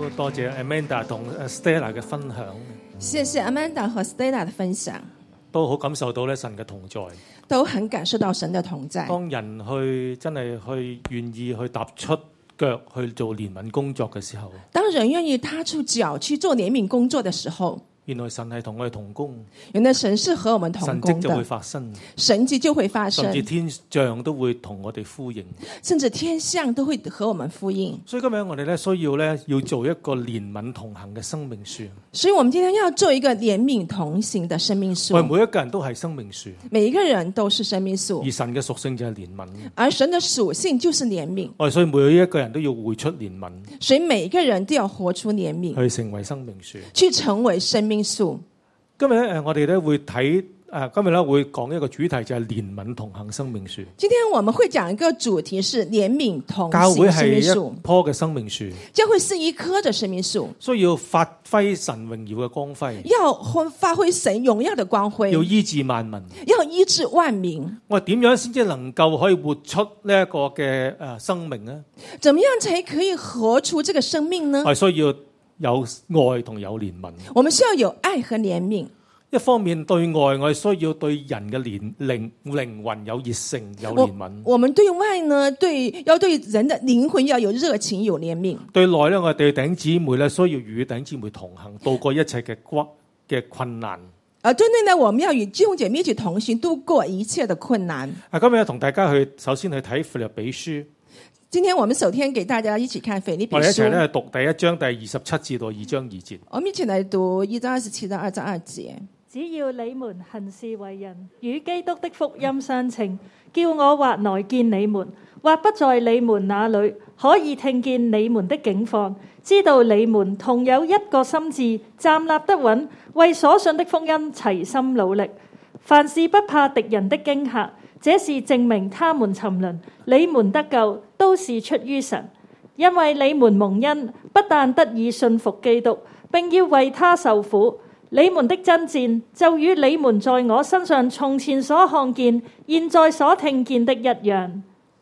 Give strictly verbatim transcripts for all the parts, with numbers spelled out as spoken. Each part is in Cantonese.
都多謝 Amanda 同 Stella 嘅分享， 謝謝 Amanda 和 Stella 的分享， 都好感受到咧神嘅同在， 都很感受到神的同在。 當人去真係去願意去踏出腳去做憐憫工作嘅時候， 當人願意踏出腳去做憐憫工作的時候， 原來神係同我哋同工， 原來神是和我們同工的， 神蹟就會發生， 神蹟就會發生， 甚至天象都會同我哋呼應， 甚至天象都會和我們呼應。 所以今日我哋咧需要咧要做一個憐憫同行嘅生命樹。 所以我們今天要做一個憐憫同行的生命樹。 我哋每一個人都係生命樹， 每一個人都是生命樹， 而神嘅屬性就係憐憫， 而神的屬性就是憐憫。 我哋所以每一個人都要活出憐憫， 所以每一個人都要活出憐憫， 去成為生命樹， 去成為生命樹。 今日咧，誒，我哋咧會睇誒，今日咧會講一個主題就係憐憫同行生命樹。 今天我們會講一個主題是憐憫同教會行生係一命樹。 棵嘅生命樹， 教會是一棵的生命樹， 需要發揮神榮耀嘅光輝， 要發揮神榮耀的光輝， 要醫治萬民， 要醫治萬民。 我哋點樣先至能夠可以活出呢一個嘅誒生命呢？ 怎麼樣才可以活出這個生命呢？ 我哋需要有愛同有憐憫。 我們需要有愛和憐憫。 一方面對外，我哋需要對人嘅靈靈靈魂有熱誠、有憐憫。 我們對外呢，對要對人的靈魂要有熱情、有憐憫。 對內咧，我哋對弟兄姊妹咧，需要與弟兄姊妹同行，度過一切嘅骨嘅困難。 而對內呢，我們要與弟兄姐妹一起同行，度過一切的困難。 啊，今日同大家去首先去睇腓立比書。 今天我們首先給大家一起看腓立比書。 我哋一齊咧讀第一章第二十七至到二章二節。 我們一起來讀一章二十七到二章二節。 只要你們行事為人與基督的福音相稱，叫我或來見你們，或不在你們那裏，可以聽見你們的境況，知道你們同有一個心志，站立得穩，為所信的福音齊心努力。凡事不怕敵人的驚嚇，這是證明他們沉淪，你們得救都是出於神，因為你們蒙恩，不但得以信服基督，並要為他受苦。你們的爭戰就與你們在我身上從前所看見、現在所聽見的一樣。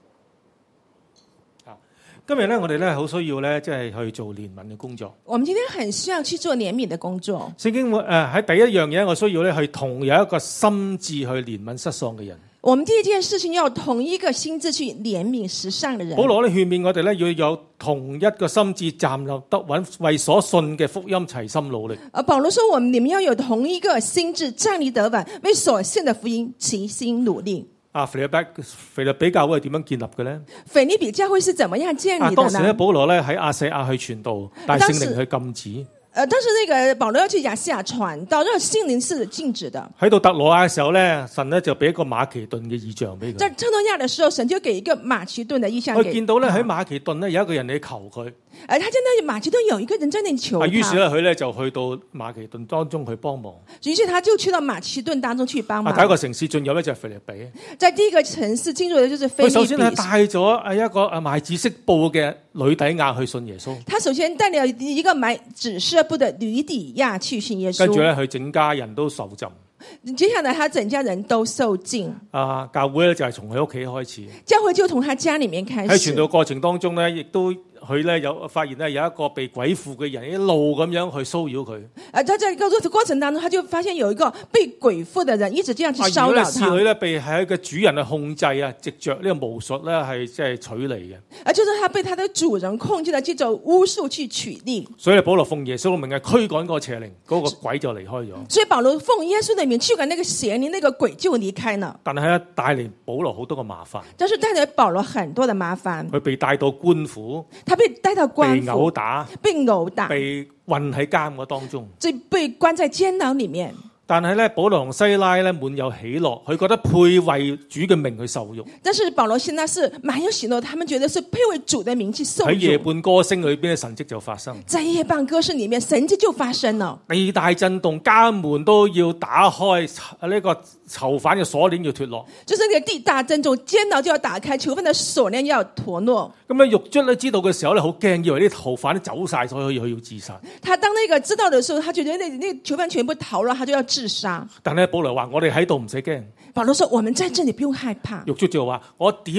今日咧，我哋咧好需要咧，即係去做憐憫嘅工作。 我們今天很需要去做憐憫的工作。 聖經誒喺第一樣嘢，我需要咧去同有一個心志去憐憫失喪嘅人。 我們第一件事情要同一個心志去憐憫失喪的人。 保羅咧勸勉我哋咧要有同一個心志，站立得穩，為所信嘅福音齊心努力。 而保羅說，我們你們要有同一個心志，站立得穩，為所信的福音齊心努力。 啊，腓立比腓立比教會係點樣建立嘅咧？ 腓立比教會是怎麼樣建立的呢？ 啊，當時咧保羅咧喺亞細亞去傳道，但係聖靈去禁止。 呃，當時那個保羅要去亞細亞傳道，讓聖靈是禁止的。 喺到特羅亞嘅時候咧，神咧就俾一個馬其頓嘅異象俾佢。 在特羅亞嘅時候，神就給一個馬其頓嘅異象。 佢見到咧喺馬其頓咧有一個人嚟求佢。 誒，他見到馬其頓有一個人在那裡求他。 於是咧佢咧就去到馬其頓當中去幫忙。 於是他就去到馬其頓當中去幫忙。 第一個城市進入咧就係腓立比。 在第一個城市進入嘅就是腓立比。 佢首先係帶咗誒一個誒賣紫色布嘅呂底亞去信耶穌。 他首先帶了一個買紫色布的呂底亞去信耶穌。 跟住咧佢整家人都受浸。 接下來他整家人都受浸。啊， 教會咧就係從佢屋企開始。 教會就從他家裡面開始。 喺傳道過程當中咧，亦都佢咧有發現咧有一個被鬼附嘅人一路咁樣去騷擾佢。 啊，在在個過程當中，他就發現有一個被鬼附嘅人一直這樣去騷擾他。啊，如果侍女咧被係一個主人去控制啊，藉着呢個巫術咧係即係取利嘅。 啊，就是他被他的主人控制了，藉着巫術去取利。 所以保羅奉耶穌嘅名係驅趕嗰個邪靈，嗰、那個鬼就離開咗。 所以保羅奉耶穌的名驅趕那個邪靈，那個鬼就離開了。 但係咧帶嚟保羅好多嘅麻煩。 但是帶嚟保羅很多的麻煩。 佢被帶到官府， 他被帶到官府， 被毆打， 被毆打， 被困喺監嘅當中， 即被關在監牢裡面。 但係咧，保羅同西拉咧滿有喜樂，佢覺得配為主嘅名去受辱。 但是保羅現在是滿有喜樂，他們覺得是配為主的名去受辱。 喺夜半歌聲裏邊嘅神蹟就發生。 在夜半歌聲裡面，神蹟就發生了。 地大震動，監門都要打開，呢、這個囚犯嘅鎖鏈要脫落。 就是那個地大震動，監牢就要打開，囚犯的鎖鏈要脫落。 咁咧，獄卒咧知道嘅時候咧，好驚，以為啲囚犯都走晒，所以佢要自殺。 他當那個知道的時候，他覺得那那囚犯全部逃了，他就要自殺。 但係保羅話：我哋喺度唔使驚。 保羅說：我們在這裡不用害怕。 獄卒就話：我點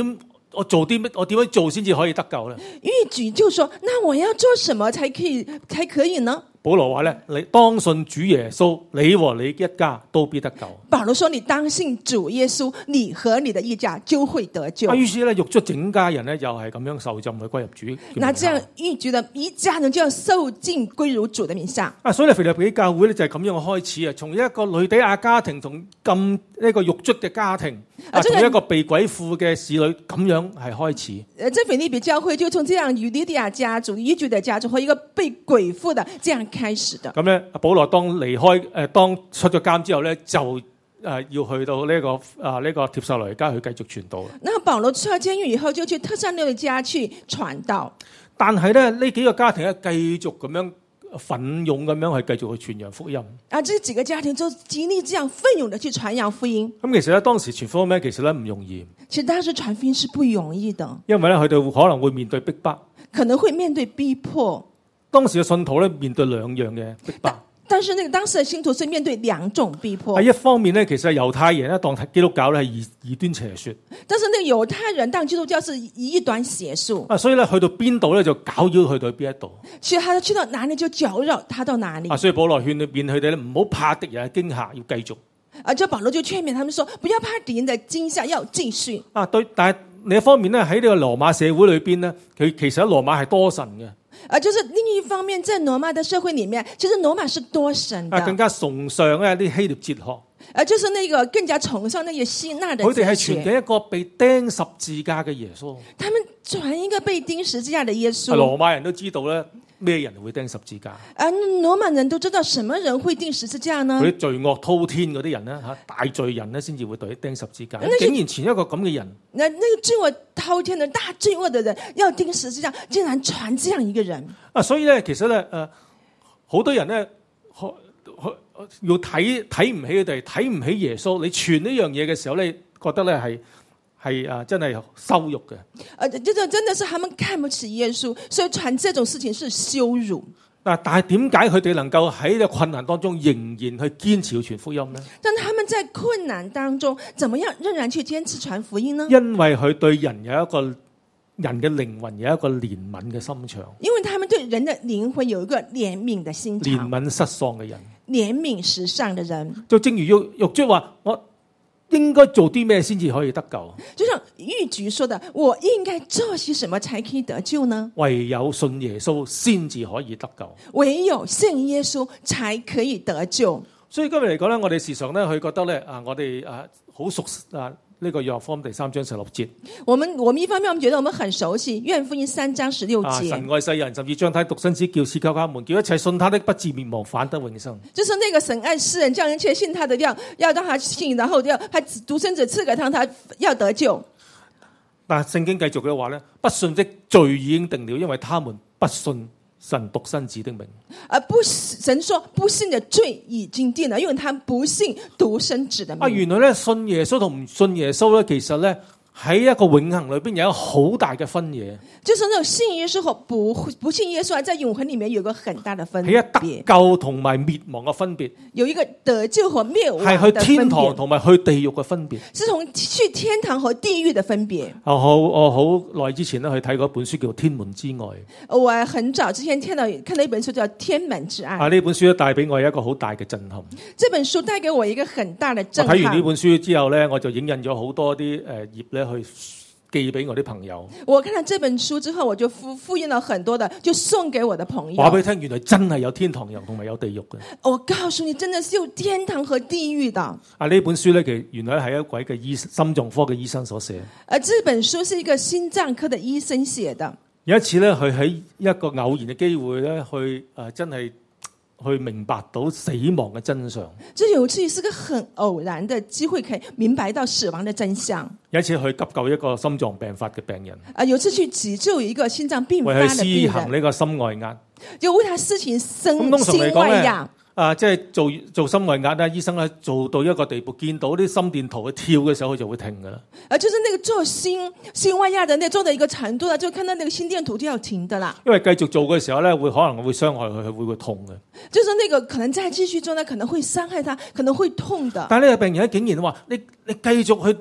我做啲乜？我點樣做先至可以得救咧？ 逾矩就說：那我要做什麼才可以才可以呢？ 保羅話咧：你當信主耶穌，你和你一家都必得救。 保羅說：你當信主耶穌，你和你的一家就會得救。 啊，於是咧，獄卒整家人咧又係咁樣受浸去歸入主。 那這樣逾矩的一家人就要受浸歸入主的名下。 啊，所以腓立比教會咧就係咁樣嘅開始啊，從一個呂底亞家庭，同咁呢個獄卒嘅家庭，啊，從一個被鬼附嘅侍女咁樣係開始。 誒，這腓立比教會就從這樣呂底亞家族、逾矩的家族和一個被鬼附的這樣開始的。 咁咧，保羅當離開誒、呃，當出咗監之後咧，就誒、呃、要去到呢、這個啊呢、這個帖撒羅尼迦去繼續傳道。 那保羅出咗監獄以後，就去特撒羅尼迦去傳道。 但係咧，呢幾個家庭咧繼續咁樣奮勇咁樣去繼續去傳揚福音。 啊，這幾個家庭就極力這樣奮勇的去傳揚福音。 咁其實咧，當時傳福音咧，其實咧唔容易。 其實當時傳福音是不容易的， 因為咧佢哋可能會面對逼迫， 可能會面對逼迫。 當時嘅信徒咧面對兩樣嘅逼迫。 但是那個當時的信徒是面對兩種逼迫。 喺一方面咧，其實猶太人咧當基督教咧係異異端邪說。 但是那個猶太人當基督教是異端邪說。 啊，所以咧去到邊度咧就攪擾去到邊一度。 所以他去到哪裡就攪擾他到哪裡。 啊，所以保羅勸勉佢哋咧唔好怕敵人嘅驚嚇，要繼續。 啊，就保羅就勸勉他們說，不要怕敵人的驚嚇，要繼續。 啊，對，但係另一方面咧喺呢個羅馬社會裏邊咧，佢其實喺羅馬係多神嘅。 啊，就是另一方面，在羅馬的社會裡面，其實羅馬是多神的， 啊，更加崇尚咧啲希臘哲學。 啊，就是那個更加崇尚那些希臘的哲學。 佢哋係傳緊一個被釘十字架嘅耶穌。 他們傳一個被釘十字架的耶穌。 羅馬人都知道咧，咩人會釘十字架？ 啊，羅馬人都知道什麼人會釘十字架呢？ 嗰啲罪惡滔天嗰啲人咧，嚇大罪人咧，先至會對釘十字架。竟然前一個咁嘅人， 那那個罪惡滔天的大罪惡的人要釘十字架，竟然傳這樣一個人啊！所以咧，其實咧，誒、呃，好多人咧，要睇睇唔起佢哋，睇唔起耶穌。你傳呢樣嘢嘅時候咧，覺得咧係係啊，真係羞辱嘅。 誒，這個真的是他們看不起耶穌，所以傳這種事情是羞辱。 嗱，但係點解佢哋能夠喺呢個困難當中仍然去堅持要傳福音呢？ 但他們在困難當中，怎麼樣仍然去堅持傳福音呢？ 因為佢對人有一個人嘅靈魂有一個憐憫嘅心腸。 因為他們對人的靈魂有一個憐憫的心腸。 憐憫失喪嘅人， 憐憫失喪的人。 就正如獄獄卒話，我應該做啲咩先至可以得救？ 就像逾矩說的，我應該做些什麼才可以得救呢？ 唯有信耶穌先至可以得救。 唯有信耶穌才可以得救。 所以今日嚟講咧，我哋時常咧去覺得咧啊，我哋啊好熟啊呢個約翰福音第三章十六節。 我們我們一方面我們覺得我們很熟悉約翰福音三章十六節。 啊，神愛世人，甚至將他獨生子叫賜給他們，叫一切信他的不至滅亡，反得永生。 就是那個神愛世人，叫一切信他的要要讓他信，然後要他獨生子賜給他，他要得救。 但聖經繼續嘅話咧，不信的罪已經定了，因為他們不信神獨生子的名。 而不神說不信的罪已經定了，因為他不信獨生子的名。 啊，原來咧信耶穌同唔信耶穌咧，其實咧喺一個永恆裏邊有一個好大嘅分野。 就是那種信耶穌和不不信耶穌，在永恆裏面有一個很大的分別。 係一得救同埋滅亡嘅分別， 有一個得救和滅亡係去天堂同埋去地獄嘅分別， 是從去天堂和地獄的分別。 我好我好耐之前咧去睇過一本書叫《天門之外》。 我很早之前聽到看到一本書叫《天門之愛》。 啊，呢本書咧帶俾我一個好大嘅震撼。 這本書帶給我一個很大的震撼。 我睇完呢本書之後咧，我就影印咗好多啲誒頁咧去寄俾我啲朋友。 我看到這本書之後，我就複複印了很多的，就送給我的朋友。 話俾你聽，原來真係有天堂有同埋有地獄嘅。 我告訴你，真的是有天堂和地獄的。 啊，呢本書咧，其實原來係一位嘅醫心臟科嘅醫生所寫。 而這本書是一個心臟科的醫生寫的。 有一次咧，佢喺一個偶然嘅機會咧，去誒、呃、真係去明白到死亡嘅真相。 這有一次是個很偶然的機會，可以明白到死亡的真相。 有一次去急救一個心臟病發嘅病人。 啊，有一次去急救一個心臟病發為佢的病人， 施行呢個心外壓， 就為他施行心咁通常嚟心講咧外壓。 啊，即係做做心外壓咧，醫生咧做到一個地步，見到啲心電圖去跳嘅時候，佢就會停噶啦。 啊，就是那個做心心外壓的，那做到一個程度啦，就看到那個心電圖就要停的啦。 因為繼續做嘅時候咧，會可能會傷害佢，佢會會痛嘅。 就是那個可能再繼續做呢，可能會傷害他，可能會痛的。 但係呢個病人竟然話：你你繼續去同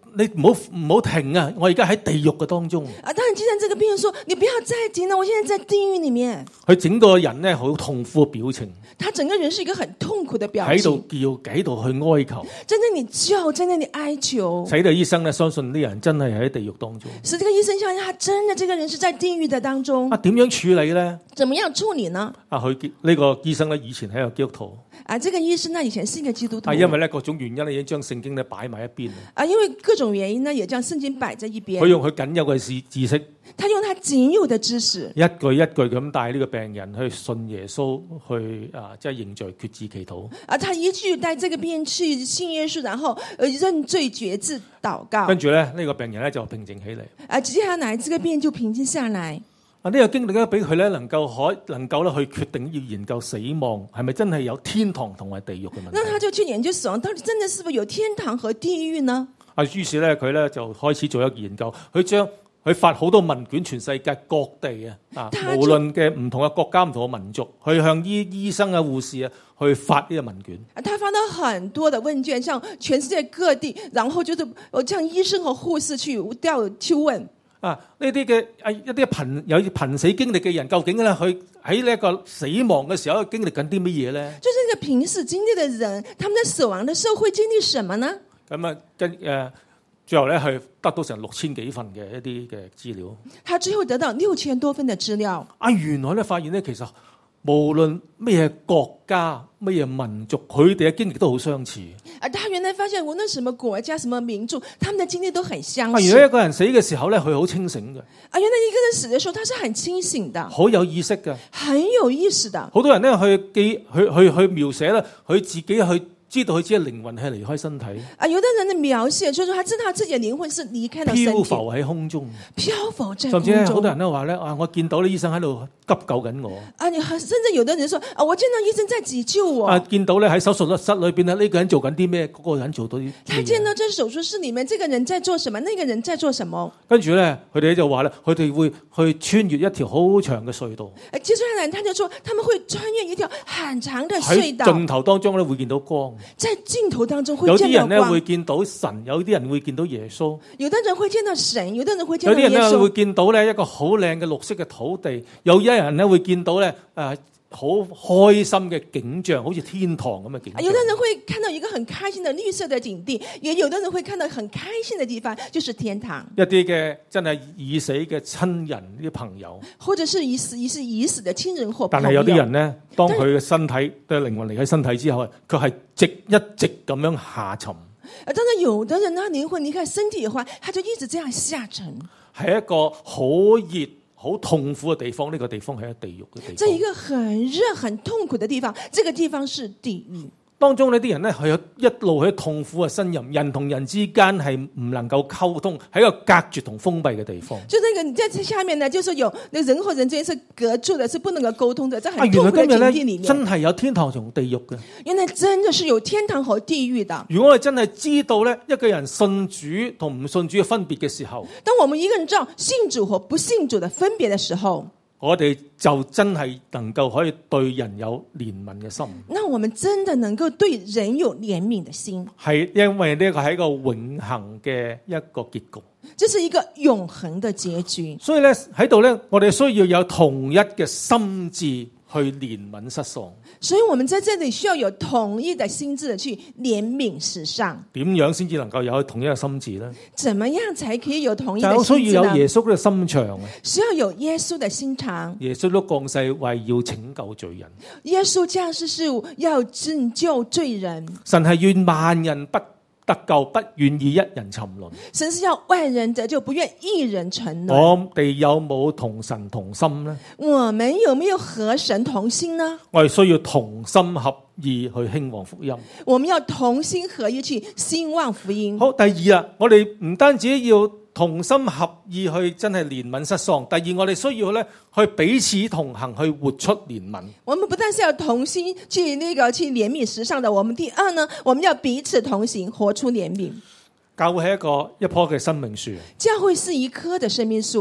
你唔好唔好停啊！我而家喺地獄嘅當中。 啊，當然，既然這個病人說：你不要再停了，我現在在地獄裡面。 佢整個人咧好痛苦嘅表情， 他整個人是一個很痛苦的表情， 喺度叫，喺度去哀求， 在那裡叫，在那裡哀求， 使到醫生咧相信呢人真係喺地獄當中。 使這個醫生相信他真的這個人是在地獄的當中。 啊，點樣處理咧？ 怎麼樣處理呢？ 啊，佢呢個醫生咧以前係一個基督徒。 啊，這個醫生呢以前是一個基督徒， 啊，因為咧各種原因咧已經將聖經咧擺埋一邊。 啊，因為各種原因呢，也將聖經擺在一邊。 佢用佢僅有嘅知知識， 他用他僅有的知識， 一句一句咁帶呢個病人去信耶穌，去啊即係認罪決志祈禱。 啊，他一句帶這個病人去信耶穌，然後呃認罪決志禱告。 跟住咧呢、這個病人咧就平靜起嚟。 啊，接下來這個病人就平靜下來。 啊！呢個經歷咧，俾佢咧能夠可能夠咧去決定要研究死亡係咪真係有天堂同埋地獄嘅問題。 那他就去研究死亡到底真的是不是有天堂和地獄呢？ 啊，於是咧佢咧就開始做一個研究，佢將佢發好多問卷，全世界各地啊啊，無論嘅唔同嘅國家、唔同嘅民族，去向醫醫生啊、護士啊去發呢個問卷。 他發到很多的問卷，向全世界各地，然後就是向醫生和護士去調去問。 啊！呢啲嘅啊一啲瀕有瀕死經歷嘅人，究竟咧佢喺呢一個死亡嘅時候經歷緊啲乜嘢咧？ 就是呢個瀕死經歷嘅人，他們在死亡嘅時候會經歷什麼呢？ 咁啊，跟誒最後咧係得到成六千幾份嘅一啲嘅資料。 他最後得到六千多份嘅資料。 啊，原來咧發現咧，其實無論咩國家、咩民族，佢哋嘅經歷都好相似。 啊，他原來發現無論什麼國家、什麼民族，他們的經歷都很相似。 啊，原來一個人死嘅時候咧，佢好清醒嘅。 啊，原來一個人死嘅時候，他是很清醒的， 好有意識嘅， 很有意識的。 好多人咧去記、去去去描寫咧，佢自己去知道佢自己靈魂係離開身體。 啊，有的人的描寫就是說，他知道自己的靈魂是離開了身體， 漂浮喺空中， 漂浮在空中。 甚至咧，好多人都話咧，啊，我見到啲醫生喺度急救緊我。 啊，你甚至有的人說，啊，我見到醫生在急救我。 啊，見到咧喺手術室裏邊咧，呢個人做緊啲咩？嗰個人做到啲。 他見到這手術室裏面，這個人在做什麼？那個人在做什麼？ 跟住咧，佢哋就話咧，佢哋會去穿越一條好長嘅隧道。 誒，接下來他就說，他們會穿越一條很長的隧道。 喺盡頭當中咧，會見到光。 在盡頭當中會有見到光。 啲人咧會見到神，有啲人會見到耶穌。 有的人會見到神，有的人會見到耶穌。 有啲人咧會見到咧一個好靚嘅綠色嘅土地，有一人咧會見到咧誒好開心嘅景象，好似天堂咁嘅景象。 有的人會看到一個很開心的綠色的景地，也有的人會看到很開心的地方，就是天堂。 一啲嘅真係已死嘅親人啲朋友，或者是已死已是已死嘅親人或朋友。 但係有啲人咧，當佢嘅身體嘅靈魂離開身體之後，佢係直一直咁樣下沉。 當然有的人呢，靈魂離開身體嘅話，他就一直這樣下沉。 係一個好熱、好痛苦嘅地方，呢、這個地方係一個地獄嘅地方。 在一個很熱、很痛苦嘅地方，這個地方是地獄。 當中呢啲人咧係有一路喺痛苦嘅呻吟，人同人之間係唔能夠溝通，喺一個隔絕同封閉嘅地方。 就那個你在下面呢，就是有那人和人之間是隔住的，是不能夠溝通的，在很痛苦嘅境地裏面。 真係有天堂同地獄嘅。 原來真的是有天堂和地獄的。 如果我哋真係知道咧，一個人信主同唔信主嘅分別嘅時候， 當我們一個人知道信主和不信主的分別的時候， 我哋就真係能夠可以對人有憐憫嘅心。 那我們真的能夠對人有憐憫的心， 係因為呢個係一個永恆嘅一個結局。 這是一個永恆的結局。 所以咧喺度咧，我哋需要有同一嘅心志去憐憫失喪。 所以我們在這裏需要有統一的心智去憐憫失喪。 點樣先至能夠有統一嘅心智咧？ 怎麼樣才可以有統一的心智呢？ 就需要有耶穌嘅心腸啊！ 需要有耶穌的心腸。 耶穌都降世為要拯救罪人。 耶穌降世是要拯救罪人。 神係願萬人不得救，不願意一人沉淪。 神是要萬人得救，不願一人沉淪。 我哋有冇同神同心呢？ 我們有沒有和神同心呢？ 我哋需要同心合意去興旺福音。 我們要同心合意去興旺福音。 好，第二啊，我哋唔單止要同心合意去真係憐憫失喪，第二我哋需要咧去彼此同行，去活出憐憫。 我們不但是要同心去那個去憐憫時尚的，我們第二呢，我們要彼此同行，活出憐憫。 教會係一個一棵嘅生命樹。 教會是一棵的生命樹。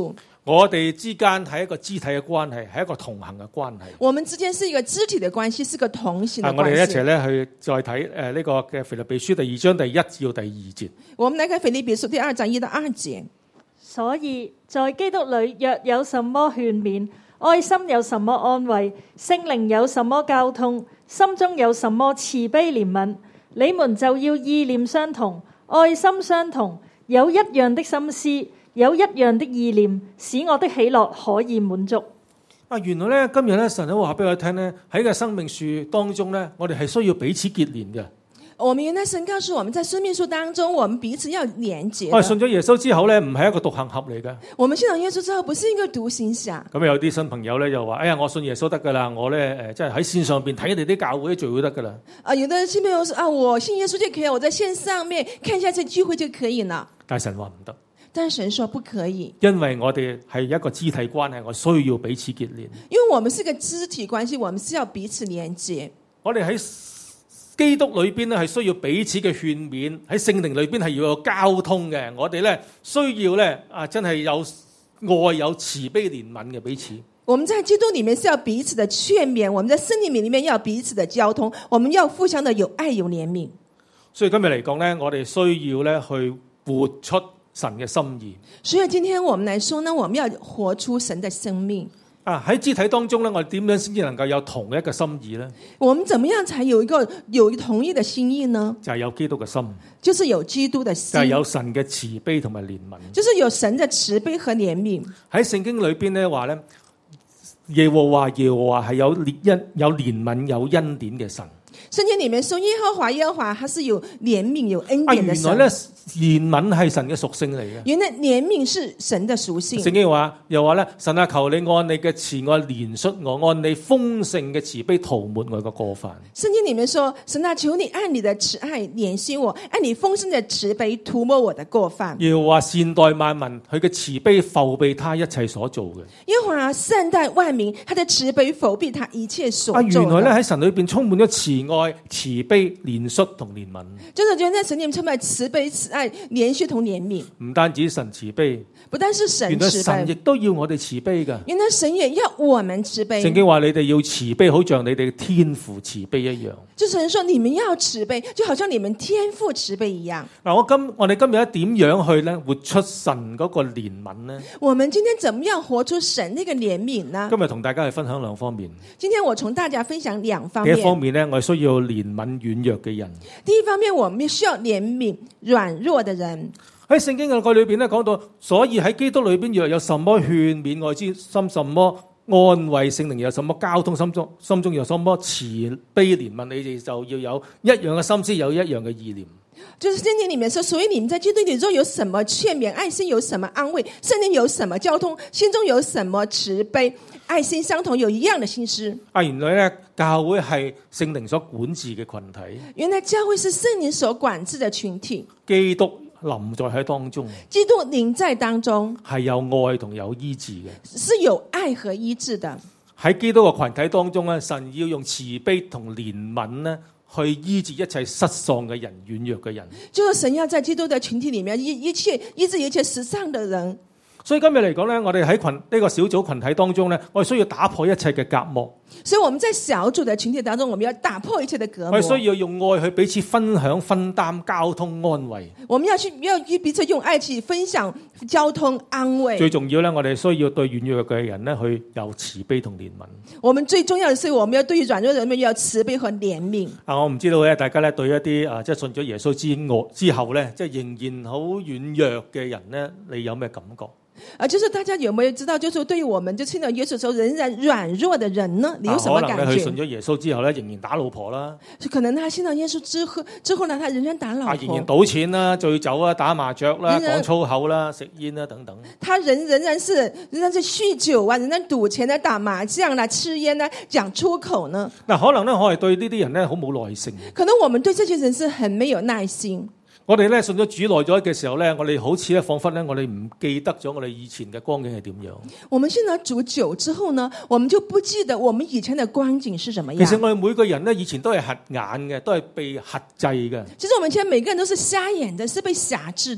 我哋之間係一個肢體嘅關係，係一個同行嘅關係。 我們之間是一個肢體的關係，是個同行的關係。 我哋一齊咧去再睇誒呢個嘅腓立比書第二章第一至到第二節。 我們來看腓立比書第二章一到二節。 所以在基督裏若有什麼勸勉，愛心有什麼安慰，聖靈有什麼交通，心中有什麼慈悲憐憫，你們就要意念相同，愛心相同，有一樣的心思，有一樣的意念，使我的喜樂可以滿足。 啊，原來咧今日咧神都話俾我聽咧，喺個生命樹當中咧，我哋係需要彼此結連嘅。 我們原來神告訴我們在生命樹當中，我們彼此要連結。 我哋信咗耶穌之後咧，唔係一個獨行俠嚟嘅。 我們信咗耶穌之後，不是一個獨行俠。 咁有啲新朋友咧就話：哎呀，我信耶穌得噶啦，我咧誒，即係喺線上邊睇你哋啲教會聚會得噶啦。 啊，有的新朋友說：啊，我信耶穌就可以，我在線上面看一下這聚會就可以了。 但係神話唔得。 但神說不可以， 因為我哋係一個肢體關係，我需要彼此結連。 因為我們是個肢體關係，我們是要彼此連結。 我哋喺基督裏邊咧係需要彼此嘅勸勉，喺聖靈裏邊係要有交通嘅。我哋咧需要咧啊，真係有愛有慈悲憐憫嘅彼此。 我們在基督裏面是要彼此的勸勉，我們在聖靈裏面要彼此的交通，我們要互相的有愛有憐憫。 所以今日嚟講咧，我哋需要咧去活出神嘅心意。 所以今天我們來說呢，我們要活出神的生命。 啊，喺肢體當中咧，我哋點樣先至能夠有同一個心意咧？ 我們怎麼樣才有一個有同一的心意呢？ 就係有基督嘅心， 就是有基督的心， 就係有神嘅慈悲同埋憐憫， 就是有神的慈悲和憐憫。 喺聖經裏邊咧話咧，耶和華耶和華係有憐有憐憫有恩典嘅神。 聖經裏面說耶和華耶和華，他是有憐憫有恩典的神。 啊，原來咧憐憫係神嘅屬性嚟嘅。 原來憐憫是神的屬性。 聖經話又話咧，神啊，求你按你嘅慈愛憐恤我，按你豐盛嘅慈悲塗抹我嘅過犯。 聖經裏面說，神啊，求你按你的慈愛憐恤我，按你豐盛的慈悲塗抹我的過犯。 耶和華善待萬民，佢嘅慈悲覆庇他一切所做嘅。 耶和華善待萬民，他的慈悲覆庇他一切所做的。 啊，原來咧喺神裏邊充滿咗慈愛、慈悲、憐恤同憐憫。 就是覺得在神裏面充滿慈悲、慈愛、憐恤同憐憫。 唔單止神慈悲， 不單是神原來慈悲， 神亦都要我哋慈悲噶。 原來神也要我們慈悲。 聖經話你哋要慈悲，好像你哋嘅天父慈悲一樣。 就神說你們要慈悲，就好像你們天父慈悲一樣。 嗱，我今我哋今日咧點樣去咧活出神嗰個憐憫呢？ 我們今天怎麼樣活出神那個憐憫呢？ 今日同大家去分享兩方面。 今天我從大家分享兩方面。 第一方面咧，我需要憐憫軟弱嘅人。 第一方面，我們需要憐憫軟弱的人。 喺聖經嘅句裏邊咧講到，所以喺基督裏邊若有什麼勸勉愛之心，什麼安慰聖靈，有什麼交通心中心中有什麼慈悲憐憫，你哋就要有一樣嘅心思，有一樣嘅意念。 就是聖經裏面說，所以你們在基督裏中有什麼勸勉，愛心有什麼安慰，聖靈有什麼交通，心中有什麼慈悲，愛心相同，有一樣的心思。 啊，原來咧教會係聖靈所管治嘅群體。 原來教會是聖靈所管治的群體。 基督臨在喺當中， 基督臨在當中， 係有愛同有醫治嘅， 是有愛和醫治的。 喺基督嘅群體當中咧，神要用慈悲同憐憫咧，去醫治一切失喪嘅人、軟弱嘅人。 就是神要在基督的群體裏面，一一切醫治一切失喪的人。 所以今日嚟講咧，我哋喺群呢個小組群體當中咧，我哋需要打破一切嘅隔膜。 所以我們在小組的群體當中，我們要打破一切的隔膜。 我哋需要用愛去彼此分享、分擔、交通、安慰。 我們要去要去彼此用愛去分享、交通、安慰。 最重要咧，我哋需要對軟弱嘅人咧，去有慈悲同憐憫。 我們最重要的是，我們要對於軟弱人們要慈悲和憐憫。 啊，我唔知道咧，大家咧對一啲啊，即係信咗耶穌之外之後咧，即係仍然好軟弱嘅人咧，你有咩感覺？ 啊，就是大家有沒有知道，就是對於我們就聽到耶穌時候仍然軟弱的人呢，你有什麼感覺？ 可能佢信咗耶穌之後咧，仍然打老婆啦。 可能他信到耶穌之後，之後呢，他仍然打老婆， 啊，仍然賭錢啦、醉酒啦、打麻雀啦、講粗口啦、食煙啦等等。 他仍仍然是仍然是酗酒啊，仍然賭錢啦、打麻將啦、吃煙啦、講粗口呢？ 嗱，可能咧我係對呢啲人咧好冇耐性。 可能我們對這些人是很沒有耐心。 我哋咧信咗主耐咗嘅時候咧，我哋好似咧彷彿咧，我哋唔記得咗我哋以前嘅光景係點樣。 我們信咗主久之後呢，我們就不記得我們以前的光景是什麼樣。 其實我哋每個人咧以前都係瞎眼嘅，都係被轄制嘅。 其實我們以前每個人都是瞎眼的，是被轄制的。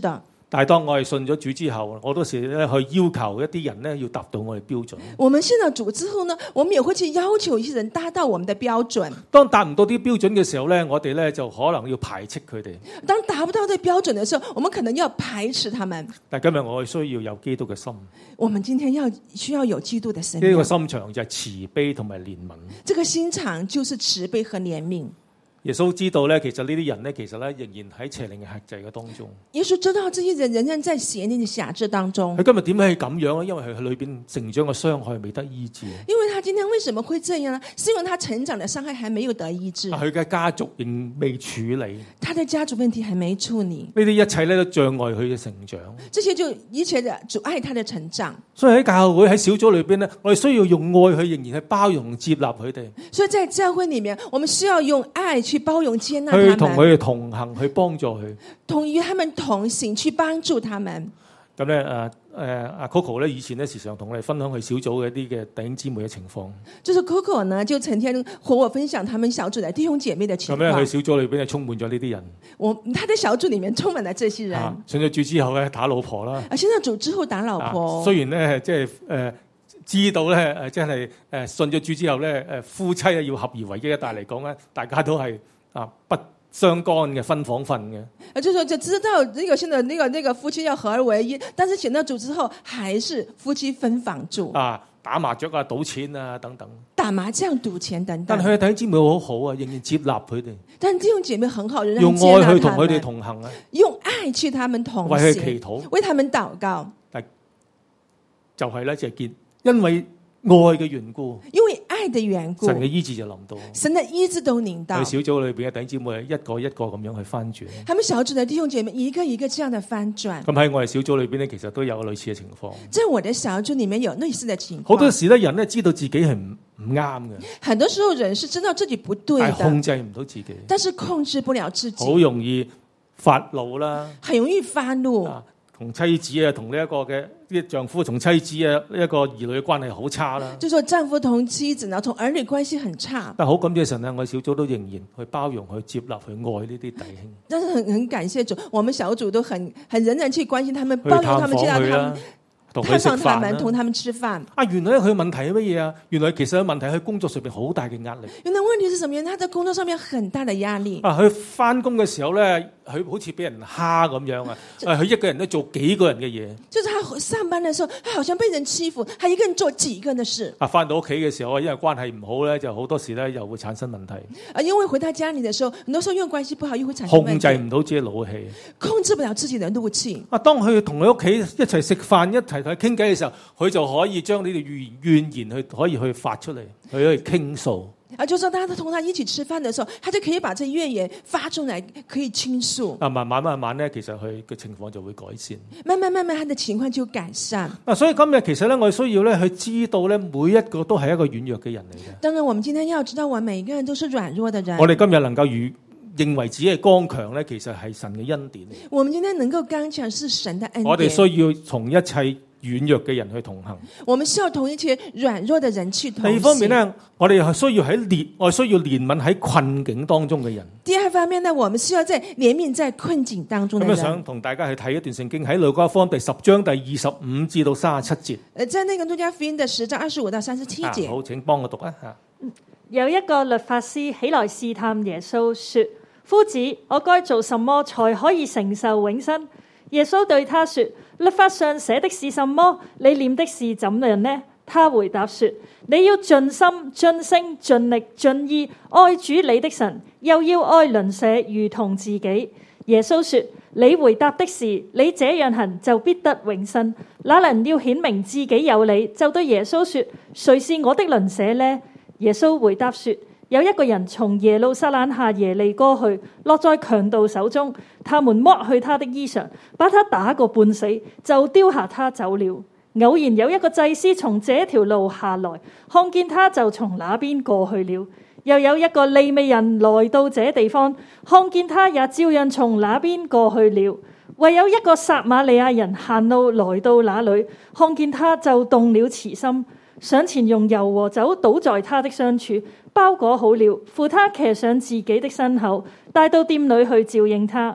但係當我哋信咗主之後，我多時咧去要求一啲人咧要達到我哋標準。 我們信了主之後呢，我們也會去要求一些人達到我們的標準。 當達唔到啲標準嘅時候咧，我哋咧就可能要排斥佢哋。 當達不到這標準的時候，我們可能要排斥他們。 但係今日我哋需要有基督嘅心。 我們今天要需要有基督的心。 呢個心腸就係慈悲同埋憐憫。 這個心腸就是慈悲和憐憫。 耶穌知道咧，其實呢啲人咧，其實咧仍然喺邪靈嘅轄制嘅當中。 耶穌知道這些人仍然在邪靈嘅轄制當中。 佢今日點解係咁樣咧？因為佢裏邊成長嘅傷害未得醫治。 因為他今天為什麼會這樣呢？是因為他成長的傷害還沒有得醫治。 佢嘅家族仍未處理。 他的家族問題還沒處理。 呢啲一切咧都障礙佢嘅成長。 這些就一切的阻礙他的成長。 所以喺教會喺小組裏邊咧，我哋需要用愛去仍然去包容接納佢哋。 所以在教會裏面，我們需要用愛去包容接納他們， 去同佢哋同行，去幫助佢， 同與他們同行，去幫助他們。 咁咧，誒誒，阿 Coco 咧，以前咧時常同我哋分享佢小組嘅一啲嘅弟兄姊妹嘅情況。 就是 Coco 呢，就成天和我分享他們小組的弟兄姐妹的情況。 咁咧，佢小組裏邊係充滿咗呢啲人。 我他的小組裏面充滿了這些人。 啊、信咗主之後咧，打老婆啦。 啊，信咗主之後打老婆。 啊、雖然咧，即係誒知道咧，誒即係誒信咗主之後咧，誒夫妻啊要合而為一，但係嚟講咧，大家都係啊不相干嘅，分房瞓嘅。 啊，就說就知道呢個現在呢個呢個夫妻要合而為一，但是選到主之後，還是夫妻分房住。 啊，打麻雀啊、賭錢啊等等。 打麻將、賭錢等等。 但係佢弟兄姊妹好好啊，仍然接納佢哋。 但弟兄姐妹很好，仍然用接納他們， 愛去同佢哋同行啊。 用愛去他們同行， 為佢祈禱， 為他們禱告。 但就係咧，就係見因為愛嘅緣故， 因為愛的緣故， 神嘅醫治就臨到， 神的醫治都臨到。 佢小組裏邊嘅弟兄姊妹一個一個咁樣去翻轉。 他們小組的弟兄姐妹一個一個這樣的翻轉。 咁喺我哋小組裏邊咧，其實都有類似嘅情況。 在我的小組裏面有類似的情況。 好多時咧，人咧知道自己係唔唔啱嘅。 很多時候人是知道自己不對的， 但係控制唔到自己， 但是控制不了自己， 好容易發怒啦， 很容易發怒。 啊同妻子啊，同呢一個嘅啲丈夫同妻子啊，呢一個兒女嘅關係好差啦。 就說丈夫同妻子，然後同兒女關係很差。 但好感謝神啊，我哋小組都仍然去包容、去接納、去愛呢啲弟兄。 但是很很感謝主，我們小組都很很仍然去關心他們，包容他們，接納他們。探訪他們，同他們吃飯。 啊，原來佢問題係乜嘢啊？原來其實問題係工作上邊好大嘅壓力。 原來問題是什麼？原來他在工作上面很大的壓力。 啊，佢翻工嘅時候咧，佢好似俾人蝦咁樣啊！誒，佢一個人都做幾個人嘅嘢。就是他上班嘅時候，他好像被人欺負，他一個人做幾個人嘅事。 啊，翻到屋企嘅時候，因為關係唔好咧，就好多時咧又會產生問題。 啊，因為回到家裏嘅時候，很多時候因為關係不好，又會產生問題。 控制唔到自己怒氣， 控制不了自己的怒氣。 啊，當佢同佢屋企一齊食飯，一齊同佢傾偈嘅時候，佢就可以將呢啲怨怨言去可以去發出嚟，去去傾訴。 啊，就是當他同他一起吃飯的時候，他就可以把這怨言發出來，可以傾訴。 啊，慢慢慢慢咧，其實佢嘅情況就會改善。 慢慢慢慢，他的情況就改善。 啊，所以今日其實咧，我哋需要咧去知道咧，每一個都係一個軟弱嘅人嚟嘅。 當然，我們今天要知道，我們每一個人都是軟弱的人。 我哋今日能夠如認為自己係剛強咧，其實係神嘅恩典。 我們今天能夠剛強是神的恩典。 我哋需要從一切軟弱嘅人去同行。 我們需要同一些軟弱的人去同行。 第二方面呢，我哋係需要喺憐，我哋需要憐憫喺困境當中嘅人。 第二方面呢，我們需要在憐憫在困境當中嘅人。 咁想同大家去睇一段聖經喺路加福音第十章第二十五至到三十七節。 誒，在那個路加福音的十章二十五到三十七節。 好，請幫我讀啊！吓， 有一個律法師起來試探耶穌，說：夫子，我該做什麼才可以承受永生？耶穌對他說：律法上寫的是什麼？你念的是怎樣呢？他回答說：你要盡心、盡性、盡力、盡意愛主你的神，又要愛鄰舍如同自己。耶穌說：你回答的是，你這樣行就必得永生。那人要顯明自己有理，就對耶穌說：誰是我的鄰舍呢？耶穌回答說：有一個人從耶路撒冷下耶利哥去，落在強盜手中，他們剝去他的衣裳，把他打個半死，就丟下他走了。偶然有一個祭司從這條路下來，看見他就從那邊過去了。又有一個利未人來到這地方，看見他也照樣從那邊過去了。唯有一個撒瑪利亞人行路來到那裏，看見他就動了慈心，上前用油和酒倒在他的傷處，包裹好了，扶他騎上自己的身後，帶到店裏去照應他。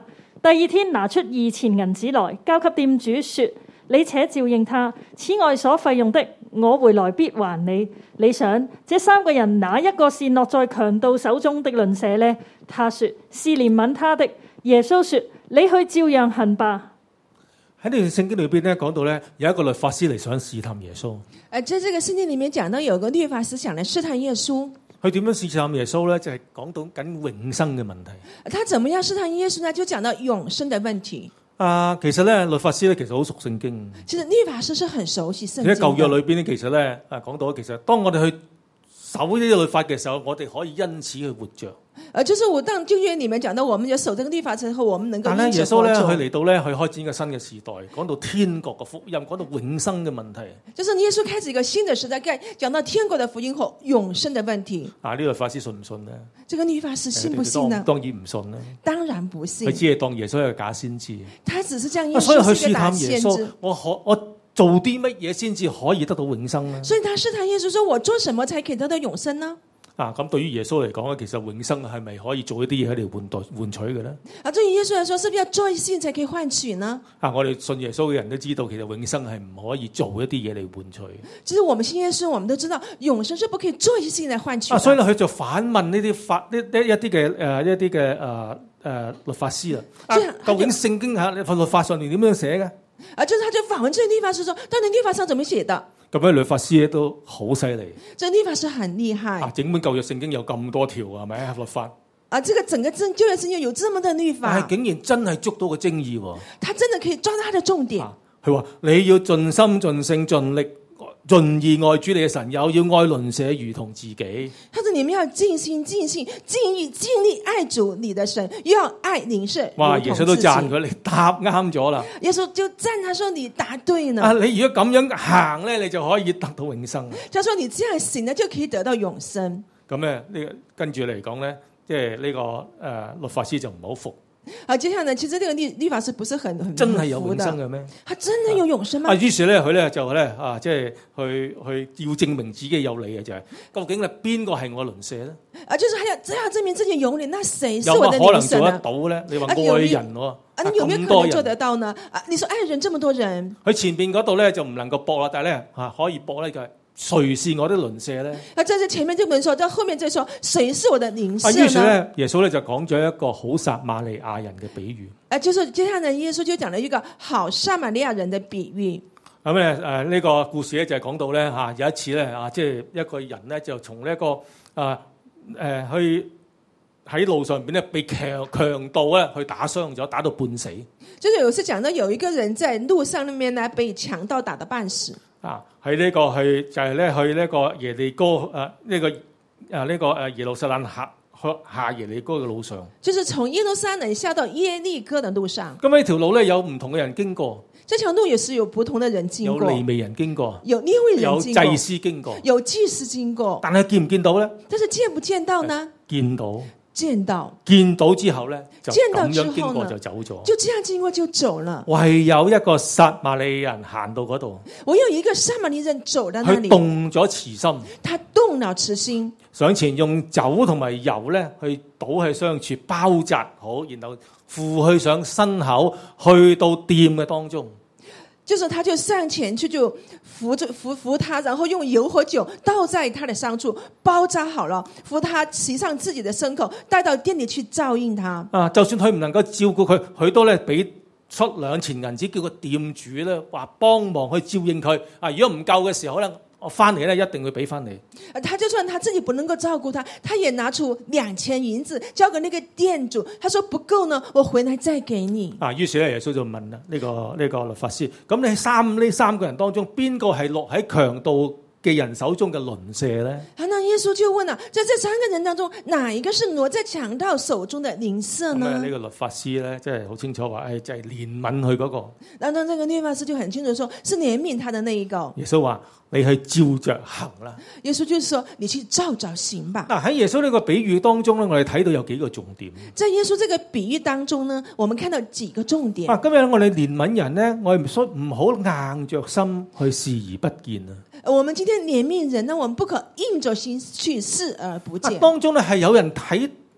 第二天拿出二錢銀子來，交給店主說：你且照應他，此外所費用的，我回來必還你。你想這三個人哪一個是落在強盜手中的鄰舍呢？他說是憐憫他的。耶穌說：你去照樣行吧。 喺呢段聖經裏邊咧，講到咧有一個律法師嚟想試探耶穌。 誒，在這個聖經裡面講到有個律法師想嚟試探耶穌。 佢點樣試探耶穌咧？就係、是、講到緊永生嘅問題。 他怎麼樣試探耶穌呢？就講到永生嘅問題。 啊，其實咧律法師咧其實好熟聖經。 其實律法師是很熟悉聖經。 喺舊約裏邊咧，其實咧啊講到其實當我哋去守呢啲律法嘅時候，我哋可以因此去活着。 誒，就是我當舊約裡面講到，我們要守這個律法之後，我們能夠因此活着。 但係耶穌咧，佢嚟到咧，去開展一個新嘅時代，講到天國嘅福音，講到永生嘅問題。 就是耶穌開始一個新的時代，講到天國的福音和永生的問題。 啊，呢個律法師信唔信呢？ 這個律法師信不信呢？ 當然唔信啦。 當然不信。 佢只係當耶穌係個假先知。 他只是將耶所以穌去試探耶穌，我可我做啲乜嘢先至可以得到永生呢？ 所以他試探耶穌說：我做什麼才可以得到永生呢？ 啊，咁對於耶穌嚟講咧，其實永生係咪可以做一啲嘢喺度換代換取嘅咧？ 啊，對於耶穌來說，是不是要做一些事才可以換取呢？ 啊，我哋信耶穌嘅人都知道，其實永生係唔可以做一啲嘢嚟換取。 其實我們信耶穌，我們都知道永生是不可以做一些事情來換取。 啊，所以咧佢就反問呢啲法呢一一啲嘅誒一啲嘅誒誒律法師啊，究竟聖經喺律法上面點樣寫嘅？ 啊，就是他就訪問這律法師說，到底律法上怎麼寫的？ 咁樣律法師咧都好犀利。 這律法師很厲害。 啊，整本舊約聖經有咁多條係咪律法？ 啊，這個整個正舊約聖經有這麼多律法， 但係竟然真係捉到個精義喎。 他真的可以抓到他的重點。 佢話、啊、你要盡心盡性盡力盡意愛主你嘅神，又要愛鄰舍如同自己。 他說你們要盡心盡性盡意盡力愛主你的神，又要愛鄰舍。 哇！耶穌都讚佢，你答啱咗啦。 耶穌就讚他說你答對呢。 啊，你如果咁樣行咧，你就可以得到永生。 他說你這樣行呢，就可以得到永生。 咁咧呢個跟住嚟講咧，即係呢個誒、呃、律法師就唔好服。 啊，接下來呢，其實這個律律法師不是很很真係有永生嘅咩？ 他真的有永生嗎？ 啊，於是咧佢咧就咧啊，即係去去要證明自己有理嘅就係、是，究竟係邊個係我鄰舍咧？ 啊，就是還要只要證明自己有理，那誰是有我的鄰舍呢？ 冇可能做得到咧？你話愛人喎， 啊，你有沒有可能做得到呢？啊，你說愛人這麼多人， 佢前邊嗰度咧就唔能夠駁啦，但係咧啊可以駁咧就係。誰是我的鄰舍咧？ 啊，在這前面就唔說，在後面就說誰是我的鄰舍呢？ 啊，於是咧，耶穌咧就講咗一個好撒瑪利亞人嘅比喻。 啊，就是接下來耶穌就講了一個好撒瑪利亞人的比喻。 咁咧誒呢個故事咧就係講到咧嚇有一次咧啊，即係一個人咧就從呢一個啊誒、呃、去喺路上邊咧被強強盜咧去打傷咗，打到半死。 就是有次講到有一個人在路上裏面呢被強盜打得半死。啊， 喺呢個去就係咧去呢個耶利哥誒呢個誒呢個誒耶路撒冷下下耶利哥嘅路上， 就是從耶路撒冷下到耶利哥嘅路上。 咁呢條路咧有唔同嘅人經過， 這條路也是有不同嘅人經過， 有利未人經過， 有利未人經過， 有祭司經過， 有祭司經過。 但係見唔見到咧？ 但是見唔見到呢？ 見到。 見到， 見到之後咧，就見到咁樣經過就走咗， 就這樣經過就走了。 唯有一個撒瑪利人行到嗰度， 唯有一個撒瑪利人走到那裡， 佢動咗慈心， 他動了慈心， 上前用酒同埋油咧去倒喺傷處包紮好，然後扶去上身口，去到店嘅當中。 就是他就上前去就扶着扶扶他，然後用油和酒倒在他的傷處，包紮好了，扶他騎上自己的牲口，帶到店裏去照應他。啊， 就算佢唔能夠照顧佢，佢都咧俾出兩錢銀子，叫個店主咧話幫忙去照應佢。啊，如果唔夠嘅時候咧，我翻嚟咧一定會俾翻你。 他就算他自己不能夠照顧他，他也拿出兩千銀子交給那個店主。他說不夠呢，我回來再給你。 啊，於是咧耶穌就問啦，呢、這個呢、這個律法師，咁你三呢三個人當中，邊個係落喺強盜嘅人手中嘅鄰舍咧？ 啊，那耶穌就問啦，在這三個人當中，哪一個是落在強盜手中的鄰舍呢？ 呢、這個律法師咧，即係好清楚話，誒、哎，就係、是、憐憫佢嗰個。 然後這個律法師就很清楚說，是憐憫他的那一個。 耶穌話：你去照着行啦。 耶穌就是說，你去照着行吧。 嗱，喺耶穌呢個比喻當中咧，我哋睇到有幾個重點。 在耶穌這個比喻當中呢，我們看到幾個重點。 啊，今日我哋憐憫人咧，我哋唔需唔好硬着心去視而不見啊。 我們今天憐憫人呢，我們不可硬着心去視而不見。 當中咧係有人睇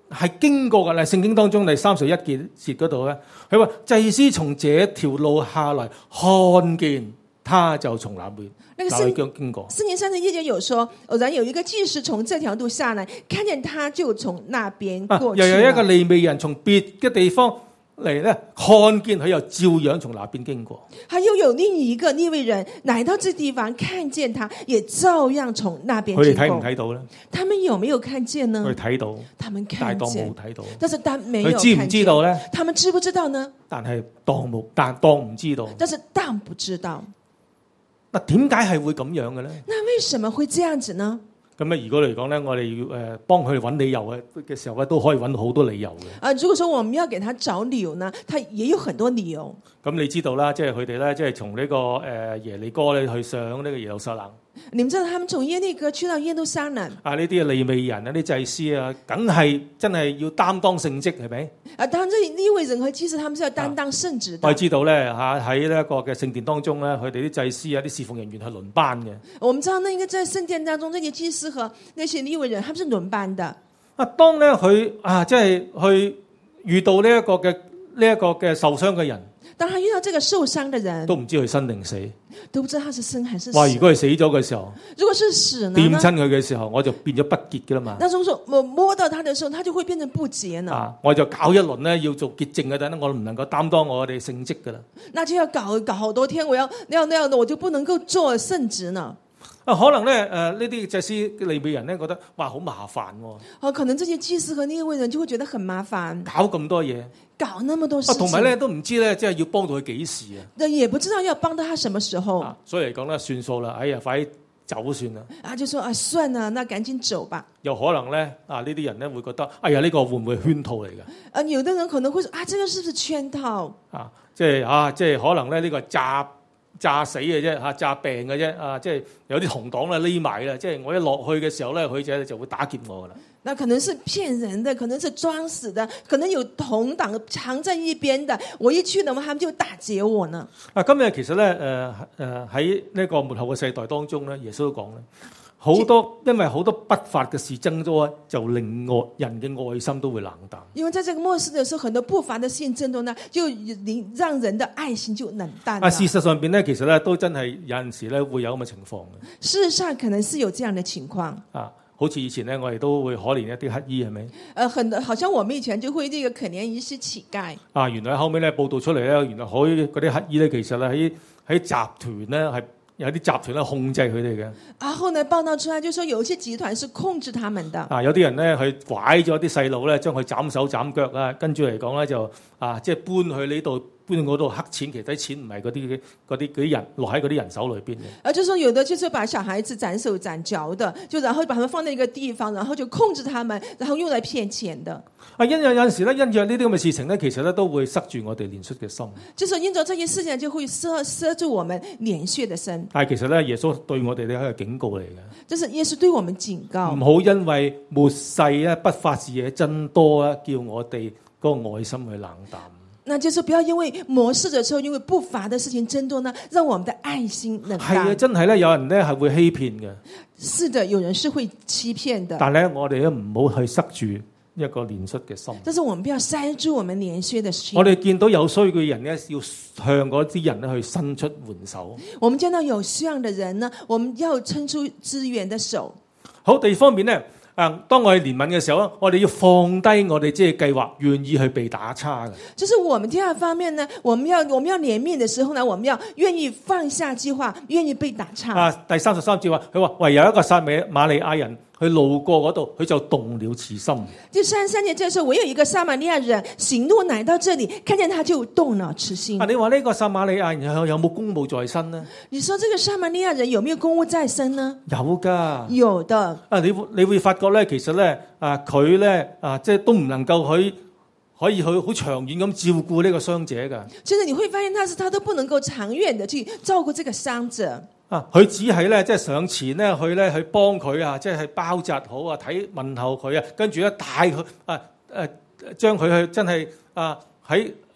係經過嘅。嗱，聖經當中第三十一節嗰度咧，佢話祭司從這條路下來，看見他就從那邊那邊經過。 聖經三十一節有說，偶然有一個祭司從這條路下來，看見他就從那邊過去、啊。 又有一個利未人從別嘅地方嚟咧，看見佢又照樣從那邊經過。 還又有另一個利未人來到這地方，看見他也照樣從那邊經過。 佢哋睇唔睇到咧？ 他們有沒有看見呢？ 佢睇到， 他們看見， 但係當冇睇到。 但是但沒有看見。 佢知唔知道咧？ 他們知不知道呢？ 但係當冇，但當唔知道。 但是當不知道。 嗱，點解係會咁樣嘅咧？ 那為什麼會這樣子呢？ 咁咧，如果嚟講咧，我哋要誒幫佢揾理由嘅嘅時候咧，都可以揾到好多理由嘅。 啊，如果說我們要給他找理由呢，他也有很多理由。 咁你知道啦，即係佢哋咧，即係從呢個誒耶利哥咧去上呢個耶路撒冷。 你們知道他們從耶利哥去到耶路撒冷啊？呢啲利未人啊，啲祭司啊，梗係真係要擔當聖職，係咪？ 啊，當然，這利未人和祭司，他們是要擔當聖職的。 我知道咧嚇喺呢一個嘅聖殿當中咧，佢哋啲祭司啊、啲侍奉人員係輪班嘅。 我們知道，那個在聖殿當中，那些祭司和那些利未人，他們是輪班的。 啊，當咧佢啊，即係去遇到呢一個嘅呢一個嘅受傷嘅人。 當他遇到這個受傷的人， 都唔知佢生定死， 都不知道他是生還是死。 話如果佢死咗嘅時候， 如果是死呢？ 掂親佢嘅時候，我就變咗不潔噶啦嘛。 那如果說我摸到他的時候，他就會變成不潔呢？ 啊，我就搞一輪咧，要做潔淨嘅，等我唔能夠擔當我哋聖職噶啦。 那就要搞搞好多天，我要那樣那樣的，我就不能夠做聖職呢？ 啊，可能咧，誒呢啲祭司利未人咧覺得哇好麻煩喎。 哦，可能這些祭司和利未人就會覺得很麻煩， 搞咁多嘢， 搞那麼多事情， 同埋咧都唔知咧，即係要幫到佢幾時啊？ 也不知道要幫到他什麼時候。 啊、所以嚟講咧，算數啦，哎呀，快啲走算啦。 啊，就說啊，算啦，那趕緊走吧。 又可能咧，啊呢啲人咧會覺得，哎呀呢、這個會唔會圈套嚟嘅？ 啊，有的人可能會說啊，這個是不是圈套？ 啊，即係啊，即係可能咧呢、這個詐。詐死嘅啫嚇，詐病嘅啫啊！即係有啲同黨咧匿埋啦，即係我一落去嘅時候咧，佢就就會打劫我噶啦。 那可能是騙人的，可能是裝死的，可能有同黨藏在一邊的。我一去的話，他們就打劫我呢。啊， 今日其實咧，誒誒喺呢個末後嘅世代當中咧，耶穌都講咧，好多因為好多不法嘅事增多，就令愛人嘅愛心都會冷淡。因為在這個末世的時候，很多不法的事情增多呢，就令讓人的愛心就冷淡。啊，事實上邊咧，其實咧都真係有陣時咧會有咁嘅情況嘅。事實上可能是有這樣的情況。啊，好似以前咧，我哋都會可憐一啲乞衣，係咪？誒，很，好像我們以前就會呢個可憐一些乞丐。啊，原來後尾咧報道出嚟咧，原來可以嗰啲乞衣咧，其實咧喺喺集團咧係。有啲集團咧控制佢哋嘅。啊，後來報道出來就說有一些集團是控制他們的。啊，有啲人咧去拐咗啲細路咧，將佢斬手斬腳啊，跟住嚟講咧就啊，即係搬去呢度。搬嗰度黑錢，其實啲錢唔係嗰啲嗰啲啲人落喺嗰啲人手裏邊嘅。啊，就說有的就是把小孩子斬手斬腳的，就然後把他們放在一個地方，然後就控制他們，然後用來騙錢的。啊，因有有陣時咧，因着呢啲咁嘅事情咧，其實咧都會塞住我哋憐恤嘅心。就是因着這些事情，就會塞塞住我們憐恤的心。但係其實咧，耶穌對我哋咧係個警告嚟嘅。就是耶穌對我們警告，唔好因為末世咧不法事嘢增多啊，叫我哋嗰個愛心去冷淡。那就是不要因為末世的時候，因為不法的事情增多呢，讓我們的愛心冷淡。係啊，真係咧，有人咧係會欺騙嘅。是的，有人是會欺騙的。但係咧，我哋咧唔好去塞住一個憐恤嘅心。但是我們不要塞住我們憐恤的心。我哋見到有需要嘅人咧，要向嗰啲人咧去伸出援手。我們見到有需要嘅人呢，我們要伸出支援的手。好，第二方面咧。啊！當我哋憐憫嘅時候咧，我哋要放低我哋即係計劃，願意去被打叉嘅。就是我們第二方面呢，我們要我們要憐憫的時候呢，我們要願意放下計劃，願意被打叉。啊！第三十三節話，佢話唯有一個撒瑪利亞人去路過嗰度，佢就動了慈心。第三十三節，這時候唯有一個撒瑪利亞人行路來到這裡，看見他就動了慈心。啊！你話呢個撒瑪利亞人有有冇公務在身呢？你說這個撒瑪利亞人有沒有公務在身呢？有噶，有的。啊！你你會發覺咧，其實咧，啊佢咧啊，即係都唔能夠去可以去好長遠咁照顧呢個傷者噶。其實你會發現，他是他都不能夠長遠的去照顧這個傷者。啊！佢只係咧，即係上前咧，去咧去幫佢啊，即係包紮好啊，睇問候佢啊，跟住咧帶佢啊誒，將佢去真係啊喺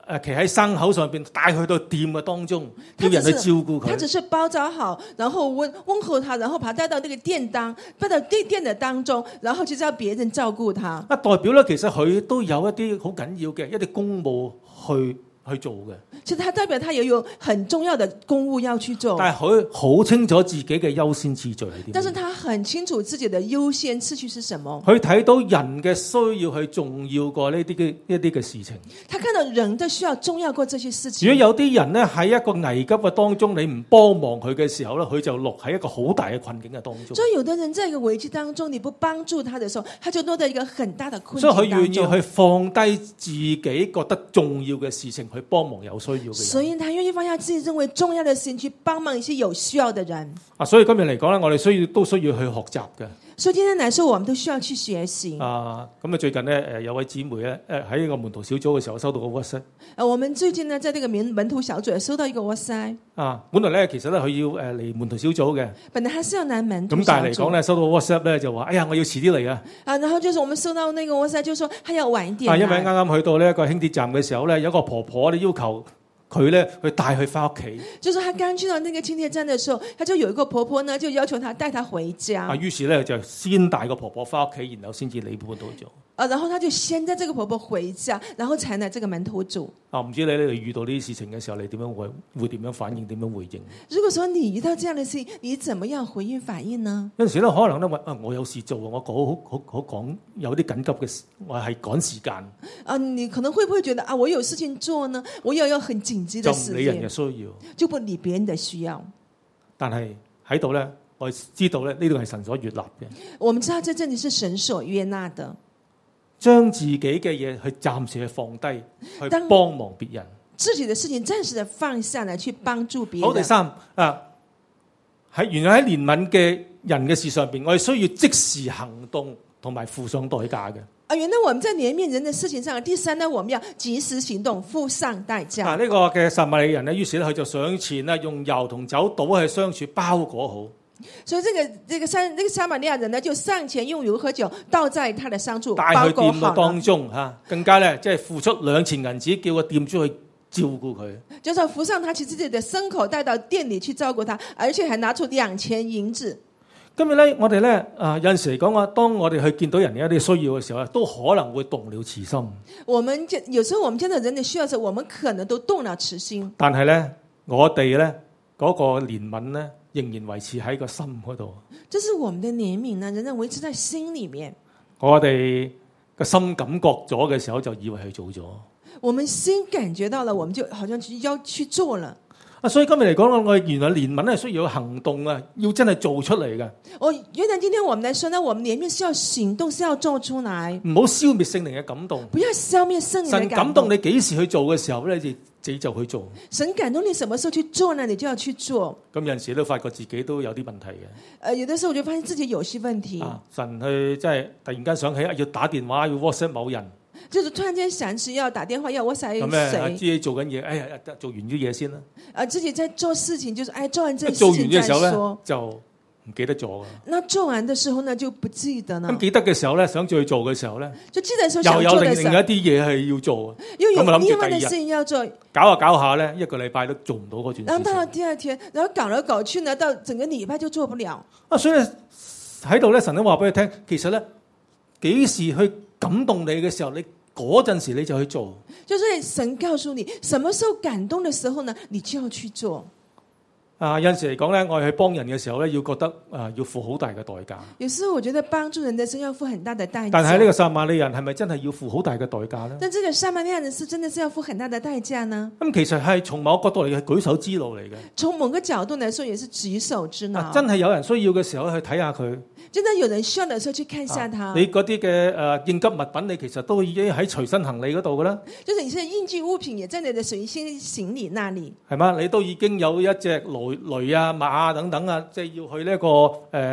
誒騎喺牲口上邊，帶去到店嘅當中，叫人去照顧佢。 他只是包紮好，然後溫溫候他，然後把他帶到那個店當，帶到店店的當中，然後就叫別人照顧他。 啊，代表咧，其實佢都有一啲好緊要嘅一啲公務去去做嘅。 其實他代表他也有很重要的公務要去做。 但係佢好清楚自己嘅優先次序係點。 但是他很清楚自己的優先次序是什麼。 佢睇到人嘅需要係重要過呢啲嘅一啲嘅事情。 他看到人的需要重要過這些事情。 如果有啲人咧喺一個危急嘅當中，你唔幫忙佢嘅時候咧，佢就落喺一個好大嘅困境嘅當中。 所以有的人在一個危機當中，你不幫助他的時候，他就落在一個很大的困境當中。 所以佢願意去放低自己覺得重要嘅事情去幫忙有需要嘅人。 所以他願意放下自己認為重要的事情去幫忙一些有需要的人。 啊，所以今日嚟講咧，我哋需要都需要去學習嘅。 所以今天來說，我們都需要去學習。 啊，咁啊最近咧，誒有位姊妹咧，誒喺呢個門徒小組嘅時候收到個 WhatsApp。 誒，我們最近呢，在這個門門徒小組收到一個 WhatsApp。 啊，本來咧其實咧佢要誒嚟門徒小組嘅。 本來他是要來門徒小組。 咁但係嚟講咧，收到 WhatsApp 咧就話，哎呀，我要遲啲嚟啊。 啊，然後就是我們收到那個 WhatsApp，就說他要晚一點。 啊，因為啱啱去到呢一個輕鐵站嘅時候咧，有一個婆婆咧要求佢咧去帶佢翻屋企。 就是他剛去到那個輕鐵站的時候，他就有一個婆婆呢，就要求他帶他回家。 啊，於是咧就先帶個婆婆翻屋企，然後先至嚟門徒組。 啊，然後他就先帶這個婆婆回家，然後才來這個門徒組。 啊，唔知你你遇到呢啲事情嘅時候，你點樣會會點樣反應，點樣回應？ 如果說你遇到這樣的事，你怎麼樣回應反應呢？ 有陣時咧，可能咧話啊，我有事做，我好好好好講有啲緊急嘅事，我係趕時間。 啊，你可能會不會覺得啊，我有事情做呢？我有要很緊急的時間， 就唔理人嘅需要， 就不理別人的需要。 但係喺度咧，我知道咧，呢度係神所悅納嘅。 我們知道在這裡是神所悅納的。 將自己嘅嘢去暫時去放低，去幫忙別人。 自己的事情暫時的放下來，去幫助別人。 好，第三啊，喺原來喺憐憫嘅人嘅事上邊，我哋需要即時行動同埋付上代價嘅。 啊，原來我們在憐憫人的事情上，第三呢，我們要及時行動，付上代價。 啊，呢、這個嘅撒瑪利人呢，於是咧佢就上前啦，用油同酒倒喺香柱包裹好。 所以這個這個撒這個撒瑪利亞人呢，就上前用油和酒倒在他的傷處， 帶去店嘅當中吓，更加咧即係付出兩錢銀子，叫個店主去照顧佢。 就是扶上他其實自己的牲口帶到店裏去照顧他，而且還拿出兩錢銀子。 今日咧，我哋咧啊有陣時嚟講話，當我哋去見到人有一啲需要嘅時候咧，都可能會動了慈心。 我們有時候我們見到人的需要的時候，我們可能都動了慈心。 但係咧，我哋咧嗰個憐憫咧，仍然維持喺個心嗰度。 這是我們的憐憫呢，仍然維持在心裏面。 我哋個心感覺咗嘅時候，就以為去做咗。 我們心感覺到了，我們就好像要去做了。 啊，所以今日嚟講，我哋原來憐憫係需要行動啊，要真係做出嚟嘅。 哦，原來今天我們來說呢，我們憐憫是要行動，是要做出來， 唔好消滅聖靈嘅感動。 不要消滅聖靈嘅感動。 神感動你幾時去做嘅時候咧，你自己就去做。 神感動你什麼時候去做呢？你就要去做。 咁有陣時都發覺自己都有啲問題嘅。誒、 呃，有的時候我就發現自己有些問題。 啊，神去即係突然間想起要打電話要 WhatsApp 某人。 就是突然間想起要打電話要 WhatsApp 誰？ 咁咧，自己做緊嘢，哎呀，做完啲嘢先啦。 啊，自己在做事情，就是哎，做完這個事做完情再嘅時候咧， 說。 就唔記得做啊。 那做完的時候呢，就不記得呢。 咁記得嘅時候咧，想再去做嘅時候咧， 就記得時候想又有做的時候， 另另一啲嘢係要做。 又有咁啊諗住另外的事第二日情要做。 搞下搞下咧，一個禮拜都做唔到嗰段然後到了事情。 第二天，然後搞來搞去呢，到整個禮拜就做不了。 啊，所以喺度咧，神都話俾你聽，其實咧幾時去感動你嘅時候，你嗰陣時你就去做。 就是神告訴你，什麼時候感動的時候呢，你就要去做。 啊，有陣時嚟講咧，我哋去幫人嘅時候咧，要覺得啊，要付好大嘅代價。 有時候我覺得幫助人的時候要付很大的代價。 但係呢個撒瑪利人係咪真係要付好大嘅代價咧？ 但這個撒瑪利亞人是真的是要付很大的代價呢？ 咁其實係從某個角度嚟嘅舉手之勞嚟嘅。 從某個角度來說，也是舉手之勞。 啊，真係有人需要嘅時候去睇下佢。 真的有人需要的時候去看一下他。 啊、你嗰啲嘅誒應急物品，你其實都已經喺隨身行李嗰度噶啦。 就是你現在應急物品也在你的隨身行李那裡， 係嘛？你都已經有一隻驢驢啊、馬啊等等啊，即係要去呢、這個誒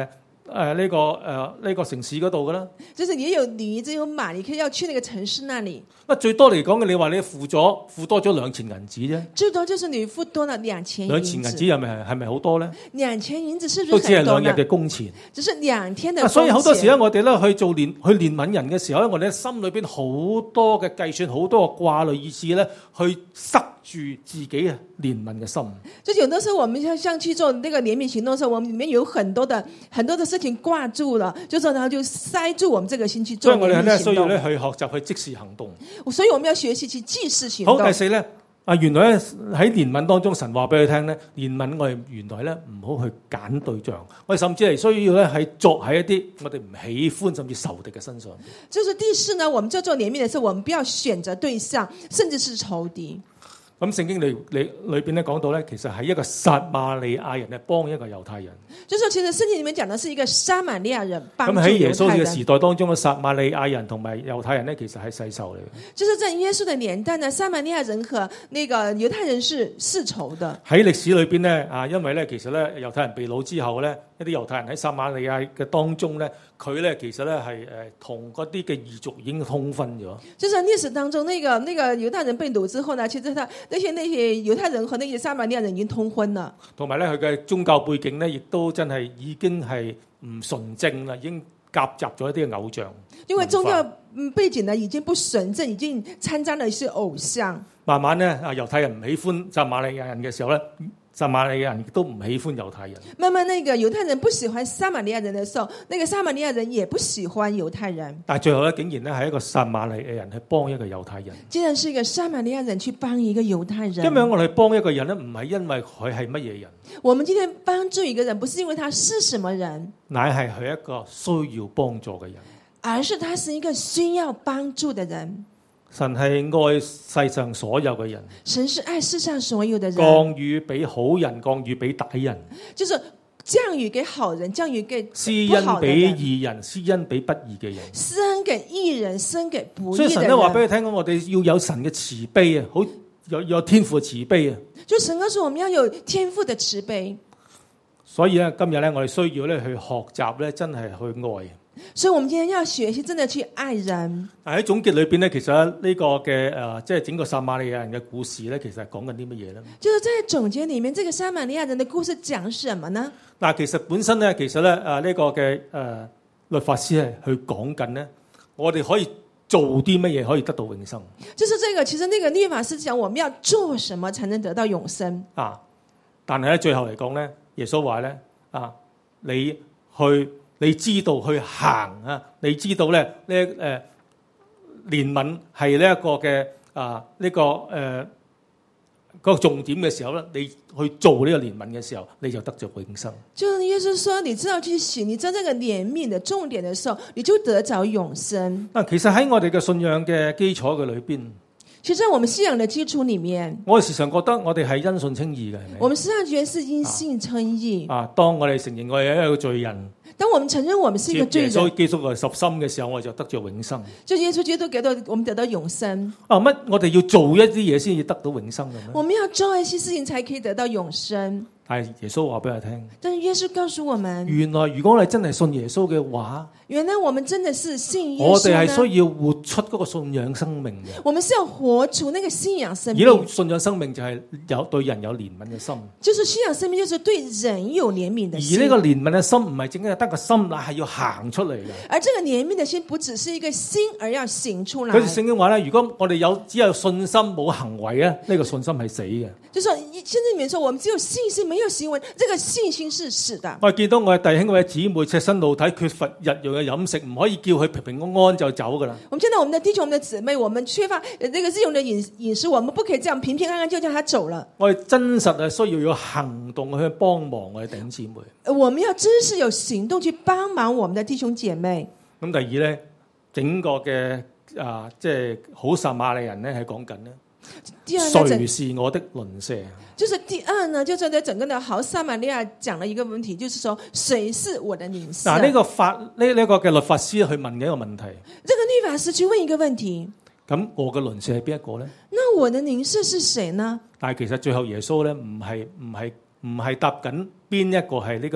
誒呢個誒呢個城市嗰度噶啦。 就是也有驢子有馬，你可以要去那個城市那裡。 啊，最多嚟講嘅，你話你付咗付多咗兩錢銀紙啫。 最多就是你付多了兩千銀子。 兩錢銀紙係咪係咪好多咧？ 兩千銀子是不都只係是很多呢？ 兩日嘅工錢。 只是兩天的啊， 工錢。 所以好多時咧，我哋咧去做憐去憐憫人嘅時候咧，我哋心裏邊好多嘅計算，好多嘅掛慮，以致咧去塞住自己嘅憐憫嘅心。 就有的時候，我們要像去做那個憐憫行動的時候，我們裡面有很多的很多的事情掛住了，就說然後就塞住我們這個心去做憐憫行動。 所以我哋咧需要咧去學習去即時行動。 所以我們要學習去即時行動。 好，第四咧。啊，原來咧喺憐憫當中，神話俾佢聽咧，憐憫我哋原來咧唔好去揀對象，我哋甚至係需要咧係作喺一啲我哋唔喜歡甚至仇敵嘅身上。 就是第四呢，我們在做憐憫嘅時候，我們不要選擇對象，甚至是仇敵。咁聖經裏裏裏邊咧講到咧，其實係一個撒瑪利亞人咧幫一個猶太人。 就是其實聖經裏面講的是一個撒瑪利亞人幫助猶咁喺耶穌嘅時人。 代當中嘅撒瑪利亞人同埋猶太人咧，其實係世仇嚟嘅。 就是在耶穌的年代呢，撒瑪利亞人和那個猶太人是世仇的。 喺歷史裏邊咧，啊，因為咧其實咧猶太人被擄之後咧，一啲猶太人喺撒瑪利亞嘅當中咧，佢咧其實咧係誒同嗰啲嘅異族已經通婚咗。 就是在歷史當中，那個那個猶太人被擄之後呢，其實他那些那些猶太人和那些撒瑪利亞人已經通婚了。同埋咧，佢嘅宗教背景咧，亦都真係已經係唔純正啦，已經夾雜咗一啲嘅偶像。因為宗教背景呢已經不純正，已經參加了一些偶像。慢慢咧，啊猶太人唔喜歡撒瑪利亞人嘅時候咧，撒瑪利亞人亦都唔喜歡猶太人。慢慢那個猶太人不喜歡撒瑪利亞人的時候，那個撒瑪利亞人也不喜歡猶太人。但係最後咧，竟然咧係一個撒瑪利亞人去幫一個猶太人。竟然是一個撒瑪利亞人去幫一個猶太人。今日我哋幫一個人咧，唔係因為佢係乜嘢人。我們今天幫助一個人，不是因為他是什麼人，乃係佢一個需要幫助嘅人，而是他是一個需要幫助的人。神係愛世上所有嘅人，神是愛世上所有的人，降雨俾好人，降雨俾歹人，就是降雨給好人，降雨給施恩俾義人，施恩俾不義嘅人，施恩給義人，施恩給不義的人。所以神都話俾佢聽，我哋要有神嘅慈悲啊，好有有天父嘅慈悲啊。就神告訴我們要有天父的慈悲。所以咧，今日咧，我哋需要咧去學習咧，真係去愛。所以，我們今天要學習，真的去愛人。喺總結裏邊咧，其實呢個嘅誒，即係整個撒瑪利亞人嘅故事咧，其實係講緊啲乜嘢咧？就是在總結裏面，這個撒瑪利亞人的故事講什麼呢？嗱，其實本身咧，其實咧，誒呢個嘅誒律法師係去講緊咧，我哋可以做啲乜嘢可以得到永生？就是這個，其實那個律法師講，我們要做什麼才能得到永生？啊！但係咧，最後嚟講咧，耶穌話咧，啊，你去。你知道去行啊！你知道咧呢誒憐憫係呢一個嘅啊呢個誒、呃那個重點嘅時候咧，你去做呢個憐憫嘅時候，你就得着永生。就耶穌說，你知道去行，你知道這個憐憫的重點嘅時候，你就得着永生。啊，其實喺我哋嘅信仰嘅基礎嘅裏邊，其實在我們信仰的基礎裏面，我哋時常覺得我哋係因信稱義嘅，係咪？我們時常覺得是因信稱義。啊，當我哋承認我係一個罪人。當我們承認我們是一個罪人，耶穌基督嘅十心嘅時候，我哋就得着永生。就耶穌基督給到我們得到永生。啊，乜我哋要做一啲嘢先至得到永生嘅咩？我們要做一些事情才可以得到永生。但係耶穌話俾我聽，但是耶穌告訴我們，原來如果我哋真係信耶穌嘅話，原來我們真的是信耶穌。我哋係需要活出嗰個信仰生命嘅。我們是要活出那個信仰生命。而呢個信仰生命就係有對人有憐憫嘅心。就是信仰生命，就是對人有憐憫的心。而呢個憐憫嘅心唔係淨係得個心，乃係要行出嚟嘅。而這個憐憫的心不只是一個心，而要行出來。佢哋聖經話咧，如果我哋有只有信心冇行為咧，呢、這個信心係死嘅。就說現在裏面說，我們只有信心沒有行為，這個信心是死的。我見到我嘅弟兄或者姊妹赤身露體，缺乏日用嘅飲食，唔可以叫佢平平安安就走噶啦。我們見到我們的弟兄、我們的姊妹，我們缺乏這個日用的飲飲食，我們不可以這樣平平安安就叫他走了。我哋真實係需要有行動去幫忙我哋弟兄姊妹。我們要真是有行動去幫忙我們的弟兄姐妹。咁第二咧，整個嘅啊，即係好撒瑪利亞人咧，係講緊咧。誰是我的鄰舍？就是第二呢，就在整個的好撒瑪利亞講了一個問題，就是說誰是我的鄰舍？嗱，呢個法呢呢個嘅律法師去問嘅一個問題。這個律法師去問一個問題。咁我嘅鄰舍係邊一個咧？那我的鄰舍是誰呢？但係其實最後耶穌咧唔係唔係唔係答緊邊一個係呢個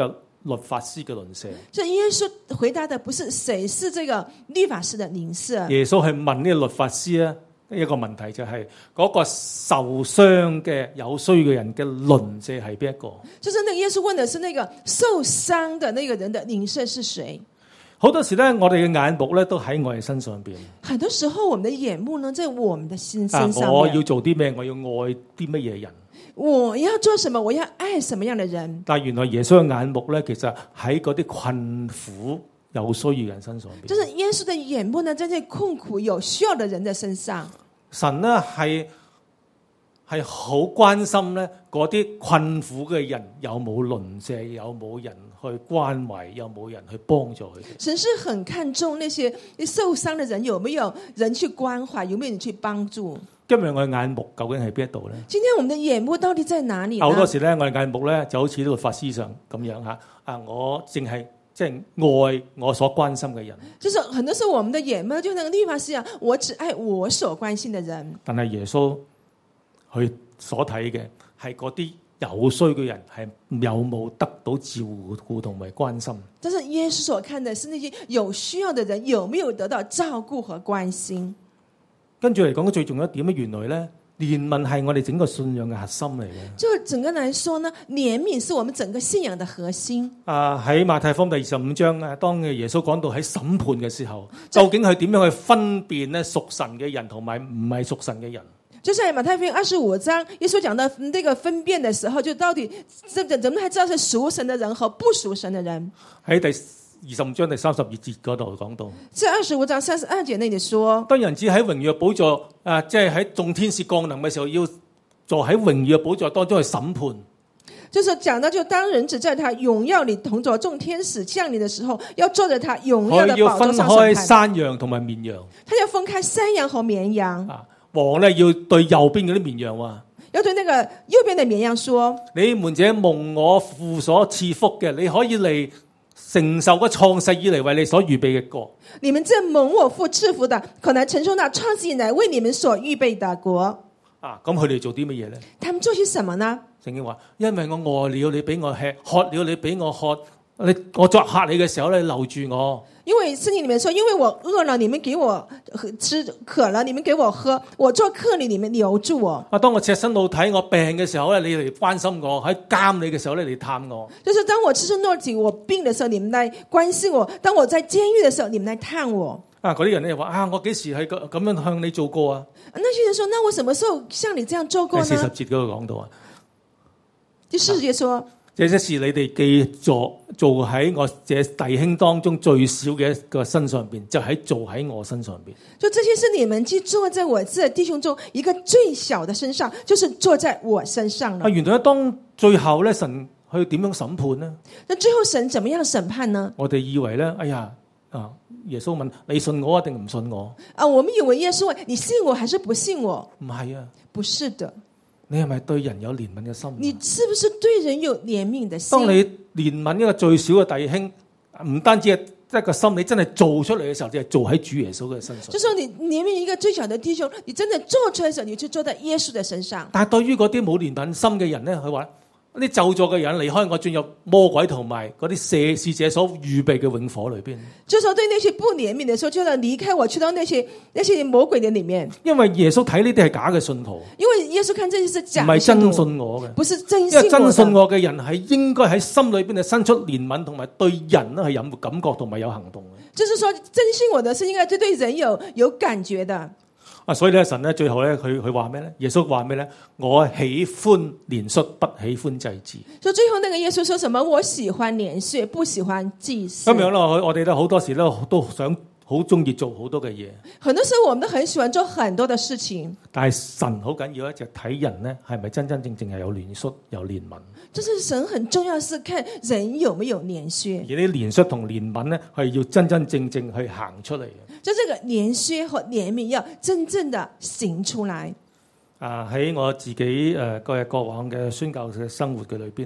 律法師嘅鄰舍。 這耶穌回答的不是誰是這個律法師的鄰舍， 耶穌係問呢個律法師咧一個問題，就係嗰個受傷嘅有需嘅人嘅鄰舍係邊一個？ 就是那個耶穌問的是那個受傷的那個人的鄰舍是誰？ 好多時咧，我哋嘅眼目咧都喺我哋身上邊。 很多時候，我們的眼目呢，在我們的心身上面。 啊，我要做啲咩？我要愛啲乜嘢人？ 我要做什麼？我要愛什麼樣的人？ 但原來耶穌嘅眼目咧，其實喺嗰啲困苦有需要人身上邊。 就是耶穌的眼目呢，在這困苦有需要的人的身上。 神呢係係好關心咧嗰啲困苦嘅人有冇鄰舍，有冇人去關懷，有冇人去幫助佢哋。 神是很看重那些受傷的人，有沒有人去關懷，有沒有人去幫助。 今日我嘅眼目究竟喺邊一度咧？ 今天我們的眼目到底在哪裡呢？ 好多時咧，我嘅眼目咧就好似呢個法師上咁樣吓，啊，我淨係即係愛我所關心嘅人。 就是很多時候我們的眼目就那個律法師啊，我只愛我所關心的人。 但係耶穌佢所睇嘅係嗰啲有需嘅人係有冇得到照顧同埋關心。 但是耶穌所看的是那些有需要的人有沒有得到照顧和關心。 跟住嚟講，最重要一點咧，原來咧憐憫係我哋整個信仰嘅核心嚟嘅。 就整個來說呢，憐憫是我們整個信仰的核心。 啊，喺馬太福音第二十五章啊，當耶穌講到喺審判嘅時候，究竟係點樣去分辨咧屬神嘅人同埋唔係屬神嘅人？ 就在馬太福音二十五章，耶穌講到那個分辨的時候，就到底這怎麼才知道是屬神的人和不屬神的人？喺第二十五章第三十二節嗰度講到， 在二十五章三十二節那裡說， 當人子喺榮耀寶座啊，即係喺眾天使降臨嘅時候，要坐喺榮耀寶座當中去審判。 就是講到，就當人子在他榮耀裡同着眾天使降臨的時候，要坐着他榮耀的寶座上審判。 佢要分開山羊同埋綿羊， 他要分開山羊和綿羊。 啊，王咧要對右邊嗰啲綿羊話， 要對那個右邊的綿羊說： 你們這蒙我父所賜福嘅，你可以嚟承受個創世以嚟為你所預備嘅國。 你們這蒙我父賜福的，可能承受那創世以來為你們所預備的國。 啊，咁佢哋做啲乜嘢咧？ 他們做些什麼呢？ 聖經話，因為我餓了，你俾我吃；渴了，你俾我喝。你我作客你嘅時候咧，留住我。 因為聖經裡面說，因為我餓了，你們給我吃；渴了，你們給我喝。我做客你，你們留住我。 啊，當我赤身露體，我病嘅時候咧，你嚟關心我；喺監你嘅時候咧，你探我。 就是當我赤身露體，我病的時候，你們來關心我；當我在監獄的時候，你們來探我。 啊，嗰啲人咧話啊，我幾時係咁咁樣向你做過啊？ 那些人說，那我什麼時候向你這樣做過呢？ 第四十節嗰度講到啊， 第四十節說。 這些事你哋記做做喺我這弟兄當中最小嘅一個身上邊，就喺做喺我身上邊。 就這些是你們既做在我這弟兄中一個最小的身上，就是做在我身上了。 啊，原來當最後咧，神去點樣審判呢？ 那最後神怎麼樣審判呢？ 我哋以為咧，哎呀，啊，耶穌問你信我定唔信我？ 啊，我們以為耶穌問你信我還是不信我？ 唔係啊， 不是的。 你係咪對人有憐憫嘅心？ 你是不是對人有憐憫的心？ 當你憐憫一個最小嘅弟兄，唔單止係一個心，你真係做出嚟嘅時候，就係做喺主耶穌嘅身上。 就說你憐憫一個最小的弟兄，你真的做出來嘅時候，你就做在耶穌的身上。 但係對於嗰啲冇憐憫心嘅人咧，佢話啲咒詛嘅人離開我，進入魔鬼同埋嗰啲射使者所預備嘅永火裏邊。 就說對那些不憐憫的時候，就要離開我，去到那些那些魔鬼的裏面。 因為耶穌睇呢啲係假嘅信徒， 因為耶穌看這些是假， 唔係真信我嘅， 不是真信我的。 因為真信我嘅人係應該喺心裏邊係生出憐憫同埋對人咧係有感覺同埋有行動嘅。 就是說，真信我的是應該對對人有有感覺的。 啊，所以咧，神咧最後咧，佢佢話咩咧？耶穌話咩咧？我喜歡憐恤，不喜歡祭祀。 所以最後那個耶穌說什麼？我喜歡憐恤，不喜歡祭祀。 咁樣咯，我我哋咧好多時咧都想好中意做好多嘅嘢。 很多時候我們都很喜歡做很多的事情。 但係神好緊要一隻睇人咧，係咪真真正正係有憐恤有憐憫？ 就是神很重要，是看人有沒有憐恤。 而啲憐恤同憐憫咧，係要真真正正去行出嚟嘅。 就這個憐恤和憐憫要真正的行出來。 啊，喺我自己誒個日過往嘅宣教嘅生活嘅裏邊，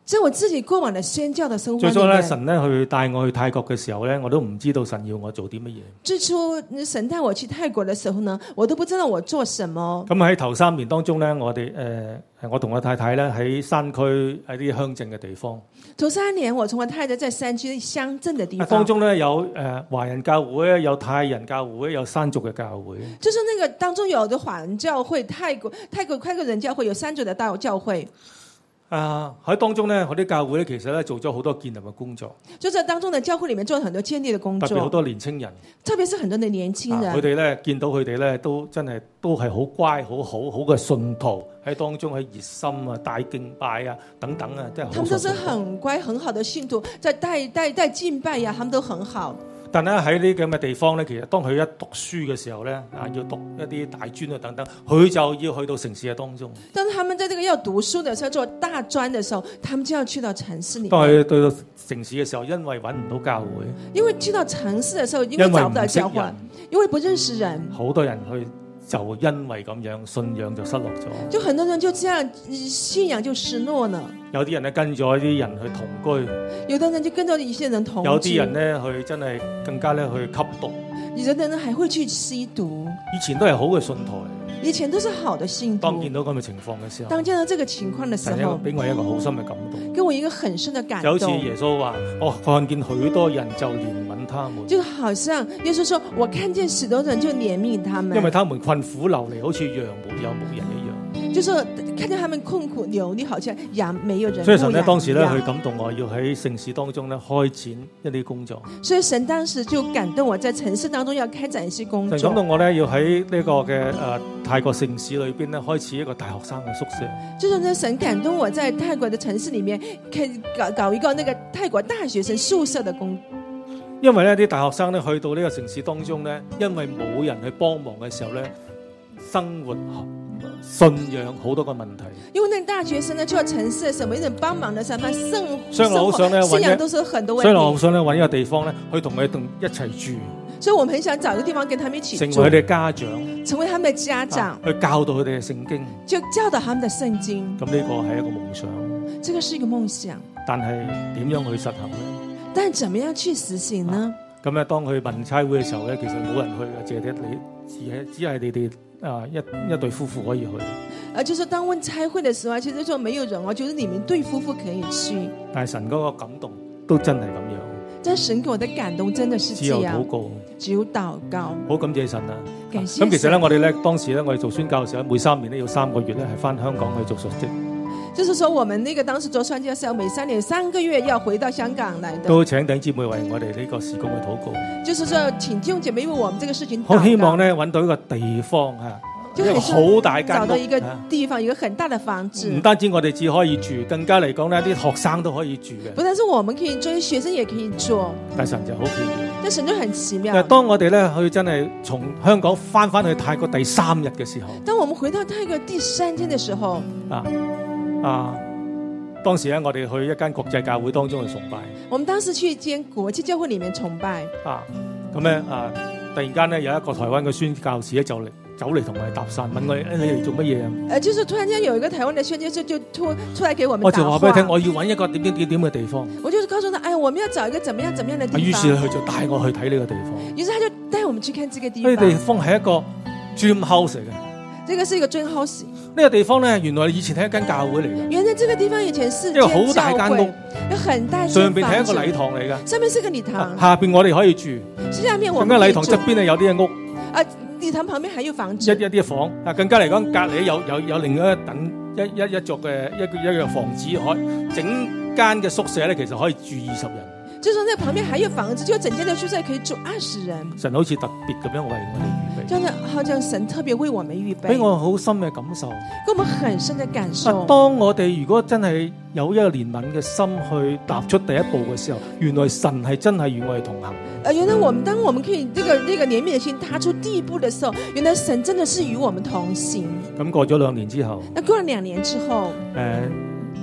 在我自己過往的宣教的生活最初咧， 裡面， 神咧去帶我去泰國嘅時候咧，我都唔知道神要我做啲乜嘢。 最初神帶我去泰國的時候呢，我都不知道我做什麼。 咁喺頭三年當中咧，我哋誒、呃、我同我太太咧喺山區喺啲鄉鎮嘅地方。 頭三年，我同我太太在山區鄉鎮的地方。 當中咧有誒、呃、華人教會，有泰人教會，有山族嘅教會。 就是那個當中有的華人教會、泰國泰國泰國人教會，有山族的大教會。 啊！喺當中咧，嗰啲教會咧，其實咧做咗好多建立嘅工作。 就在當中的教會裡面做了很多建立的工作， 特別好多年青人， 特別是很多的年輕人， 佢哋咧見到佢哋咧都真係都係好乖、好好好嘅信徒喺當中，喺熱心啊、帶敬拜啊等等啊，真係好。 他們都是很乖、很好的信徒，在帶帶帶敬拜呀、啊，他們都很好。 但係喺呢咁嘅地方咧，其實當佢一讀書嘅時候咧，啊要讀一啲大專啊等等，佢就要去到城市嘅當中。 當他們在這個要讀書的時候，做大專的時候，他們就要去到城市裡。 當佢去到城市嘅時候，因為揾唔到教會， 因為去到城市的時候，因為找不到教會，因為不認識人， 好多人去就因為咁樣信仰就失落咗。 就很多人就這樣信仰就失落了。 有啲人咧跟咗啲人去同居， 有的人就跟咗一些人同居， 有啲人咧去真係更加咧去吸毒， 有的人還會去吸毒。 以前都係好嘅信徒， 以前都是好的信徒。 當見到咁嘅情況嘅時候， 當見到這個情況的時候， 俾我一個好深嘅感動， 給我一個很深的感動。 就好似耶穌話：我看見許多人就憐憫他們， 就好像耶穌說：我看見許多人就憐憫他們， 因為他們困苦流離，好似羊沒有牧人一樣。 就是看見他們困苦流離，好像羊沒有人牧養。 所以神咧當時咧去感動我，要喺城市當中咧開展一啲工作。 所以神當時就感動我，在城市當中要開展一些工作。 神感動我咧，要喺呢個嘅誒泰國城市裏邊咧開始一個大學生嘅宿舍。 就是呢神感動我在泰國的城市裏面，可以搞搞一個那個泰國大學生宿舍的工。 因為呢啲大學生咧去到呢個城市當中咧，因為冇人去幫忙嘅時候咧，生活信仰好多個問題。 因為那個大學生呢，去到城市嘅時候，沒人幫忙的時候，他生所以我好想咧信仰都是很多問題。 所以我好想咧揾一個地方咧，去同佢哋一齊住。 所以我們很想找一個地方跟他們一起住， 成為佢哋家長， 成為他們的家長， 啊、去教導佢哋嘅聖經， 就教導他們的聖經。 咁呢個係一個夢想。 這個是一個夢想，但係點樣去實行呢？ 但怎麼樣去實行呢？ 咁、啊、咧，當去問差會嘅時候咧，其實冇人去嘅，淨係你，只係只係你哋啊一一對夫婦可以去。 啊，就是當問差會嘅時候，其實就沒有人哦，就是你們對夫婦可以去。 但係神嗰個感動都真係咁樣。 但神給我的感動真的是這樣， 只有禱告， 只有禱告。 好感謝神啊！ 感謝神。 咁其實咧，我哋咧當時咧，我哋做宣教嘅時候，每三年咧要三個月咧係翻香港去做述職。 就是說，我們那個當時做宣教嘅時候，每三年三個月要回到香港來的。 都請弟兄姊妹為我哋呢個事工去禱告。 就是說，請弟兄姐妹為我們這個事情禱告。 好希望咧揾到一個地方嚇。一個好大間屋， 找到一個地方，一個很大的房子。 唔單止我哋只可以住，更加嚟講呢啲學生都可以住嘅。 不但是我們可以做，學生也可以做。 但神就好奇妙。 但神就很奇妙。 當我哋咧去真係從香港翻翻去泰國第三日嘅時候， 當我們回到泰國第三天嘅時候， 啊啊，當時咧我哋去一間國際教會當中去崇拜。 我們當時去一間國際教會裡面崇拜。 啊，咁咧啊，突然間咧有一個台灣嘅宣教士咧就嚟。走嚟同我哋搭訕，問我哋：誒、哎、你嚟做乜嘢啊？ 誒，就是突然間有一個台灣嘅宣教士就突出來給我們我就話俾佢聽，我要揾一個點點點點嘅地方。 我就是告訴他，哎，我們要找一個怎麼樣怎麼樣的地方。 於是佢就帶我去睇呢個地方。 於是他就帶我們去看這個地方。 呢、這個地方係一個 dream house 嚟嘅。 這個是一個 dream house。 呢個地方咧，原來以前係一間教會嚟嘅。 原來這個地方以前是一個好大間屋， 有很大。 上邊係一個禮堂嚟嘅。 上面是個禮堂。 下邊我哋可以住。 下面我們咁嘅禮堂側邊咧有啲嘅屋。 啊。禮堂旁邊還有房子， 一一啲房，啊，更加嚟講，隔籬有有有另一等一一一座嘅一個一個房子，可整間嘅宿舍咧，其實可以住二十人。 就說那旁邊還有房子，就整間的宿舍可以住二十人。 神好似特別咁樣為我哋預備， 真的好像神特別為我們預備， 俾我好深嘅感受， 給我們很深的感受。 當我哋如果真係有一個憐憫嘅心去踏出第一步嘅時候，原來神係真係與我哋同行。 呃，原來我們當我們可以這個這個憐憫的心踏出第一步的時候，原來神真的是與我們同行。 咁過咗兩年之後， 那過了兩年之後， 誒、呃，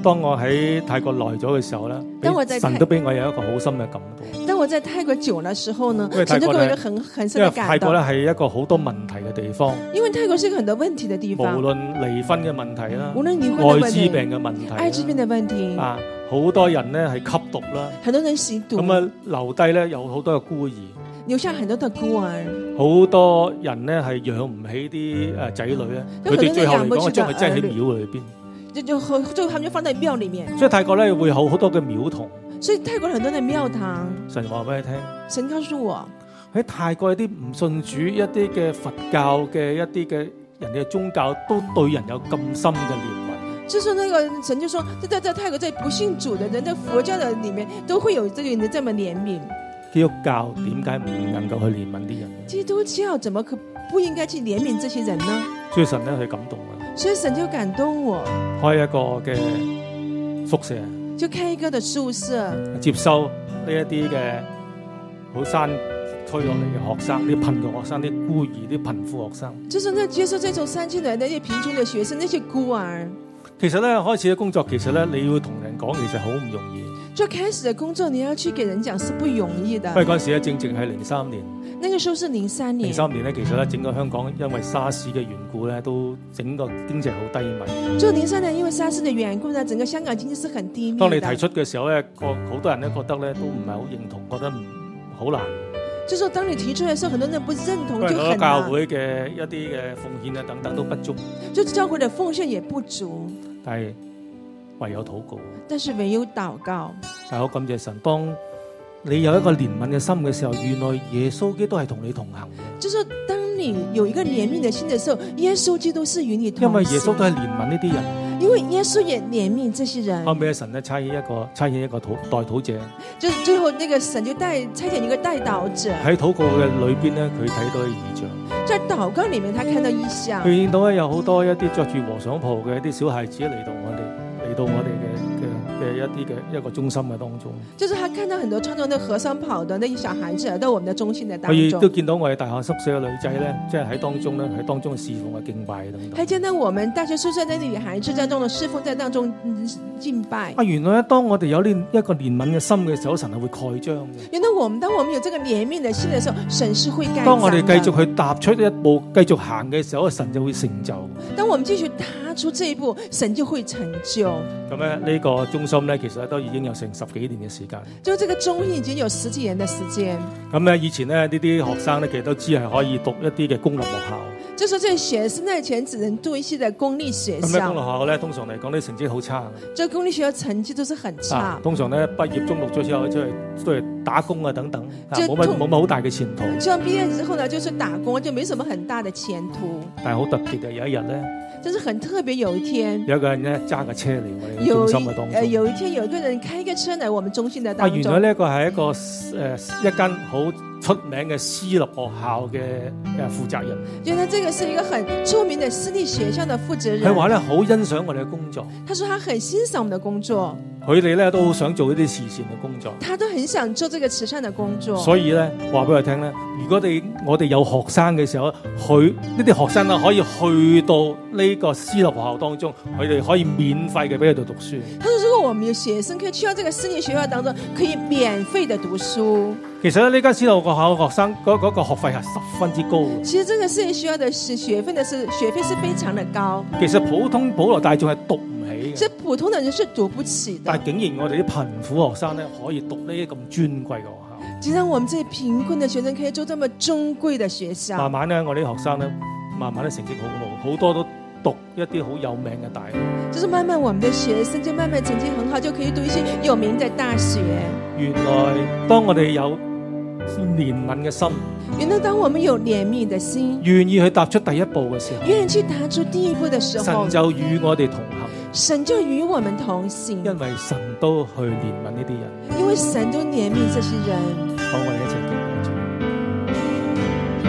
當我喺泰國耐咗嘅時候咧， 當我在神都俾我有一個好深嘅感動。 當我在泰國久的時候呢， 因為泰國神就給我一個很很深因為的感動。 泰國咧係一個好多問題嘅地方， 因為泰國是一個很多問題的地無方， 論離婚嘅問題啦， 無論離婚的艾問題、 滋病嘅問題啦， 艾滋病的問題， 啊，好多人咧係吸毒啦， 很多人吸毒， 咁啊留低咧有好多嘅孤兒， 留下很多的孤兒， 好多人咧係養唔起啲誒仔女咧，佢哋最後嚟講，將佢擠喺廟裏邊。 就就就他們就放在廟裏面。 所以泰國咧會有好多嘅廟堂。 所以泰國很多的廟堂。 神話俾你聽。 神告訴我喺泰國一啲唔信主、一啲嘅佛教嘅一啲嘅人嘅宗教，都對人有咁深嘅憐憫。 就是那個神就說，在在泰國在不信主的人，在佛教的裏面，都會有這個人這麼憐憫。 基督教點解唔能夠去憐憫啲人？ 基督教怎麼可不應該去憐憫這些人呢？ 所以神咧去感動我。 所以神就感動我， 開一個嘅宿舍， 就開一個的宿舍， 接收呢一啲嘅好山推落嚟嘅學生，啲貧窮學生，啲孤兒，啲貧富學生。 就是呢接受這種山進來的那些貧窮的學生，那些孤兒。 其實咧開始嘅工作，其實咧你要同人講，其實好唔容易。 最開始的工作，你要去給人講是不容易的。 因為嗰陣時咧，正正係零三年。 那個時候是零三年。 零三年咧，其實咧整個香港因為沙士嘅緣故咧，都整個經濟好低迷。 就零三年因為沙士嘅緣故呢，整個香港經濟是很低迷。 當你提出嘅時候咧，個好多人咧覺得咧都唔係好認同，覺得唔好難。 就說當你提出嘅時候，很多人不認同，就很難。 教會嘅一啲嘅奉獻啊等等都不足。 就教會嘅奉獻也不足。 但係唯有禱告。 但是唯有禱告。 但好感謝神，當你有一個憐憫嘅心嘅時候，原來耶穌基督係同你同行。 就是當你有一個憐憫的心嘅時候，耶穌基督是與你同行。 因為耶穌都係憐憫呢啲人。 因為耶穌也憐憫這些人。 後尾神咧差遣一個差遣一個禱代禱者。 就最後那個神就帶差遣一個代禱者。 喺禱告嘅裏邊咧，佢睇到嘅異象。 在禱告裏面，他看到異象。 佢見到咧有好多一啲着住和尚袍嘅一啲小孩子嚟到我哋嚟到我哋嘅嘅嘅一啲嘅一個中心嘅當中。 就是他看到很多穿着那和尚袍的那些小孩子嚟到我們的中心嘅當中。 佢亦都見到我哋大學宿舍嘅女仔咧，即係喺當中咧喺當中嘅侍奉嘅敬拜等等。 還見到我們大學宿舍的女孩子在當中侍奉，在當中敬拜。 啊，原來咧當我哋有呢一個憐憫嘅心嘅時候，神係會蓋章嘅。 原來我們當我們有這個憐憫的心嘅時候，神是會蓋章。 當我哋繼續去踏出一步，繼續行嘅時候，神就會成就。 當我們繼續踏出這一步，神就會成就。 咁咧呢個中心咧，其實都已經有成十幾年嘅時間。 就這個中心已經有十幾年嘅時間。 咁咧以前咧呢啲學生咧，其實都知係可以讀一啲嘅公立學校。 就說這些學生呢，以前只能讀一些的公立學校。 咁咧公立學校咧，通常嚟講啲成績好差。 這公立學校成績都是很差。 啊、通常咧畢業中六咗之後，出嚟出嚟打工啊等等，冇乜冇乜好大嘅前途。 就畢業之後呢，就是打工，就沒什麼很大的前途。 但係好特別嘅，有一日咧， 就是很特別，有一天有一個人咧揸架車嚟我哋中心嘅當中。 有、呃、有一天有一個人開個車嚟我們中心嘅當中。 啊，原來呢個係一個誒、呃、一間好出名嘅私立學校嘅誒負責人。 原來這個是一個很著名的私立學校的負責人。 佢話咧好欣賞我哋嘅工作。 他說他很欣賞我們的工作。 佢哋咧都好想做一啲慈善嘅工作。 他都很想做這個慈善的工作。 所以咧話俾佢聽咧，如果哋我哋有學生嘅時候，佢呢啲學生咧可以去到呢個私立學校當中，佢哋可以免費嘅俾佢哋讀書。 他說如果我們有學生可以去到這個私立學校當中，可以免費的讀書。 其實咧呢間私立學校嘅學生嗰嗰個學費係十分之高。 其實這個私立學校的學費的是學費是非常的高。 其實普通普羅大眾係讀唔起嘅。 即係普通的人是讀不起的。 但係竟然我哋啲貧苦學生咧可以讀呢啲咁尊貴嘅學校。 竟然我們這些貧困的學生可以做這麼尊貴的學校。 慢慢咧，我哋啲學生咧，慢慢咧成績好好，好多都讀一啲好有名嘅大學。 就是慢慢我們的學生就慢慢成績很好，就可以讀一些有名的大學。 原來當我哋有憐憫嘅心， 原來當我們有憐憫的心， 願意去踏出第一步嘅時候， 願意去踏出第一步的時候， 神就與我哋同行。 神就與我們同行， 因為神都去憐憫呢啲人， 因為神都憐憫這些人。 好，我哋一齊。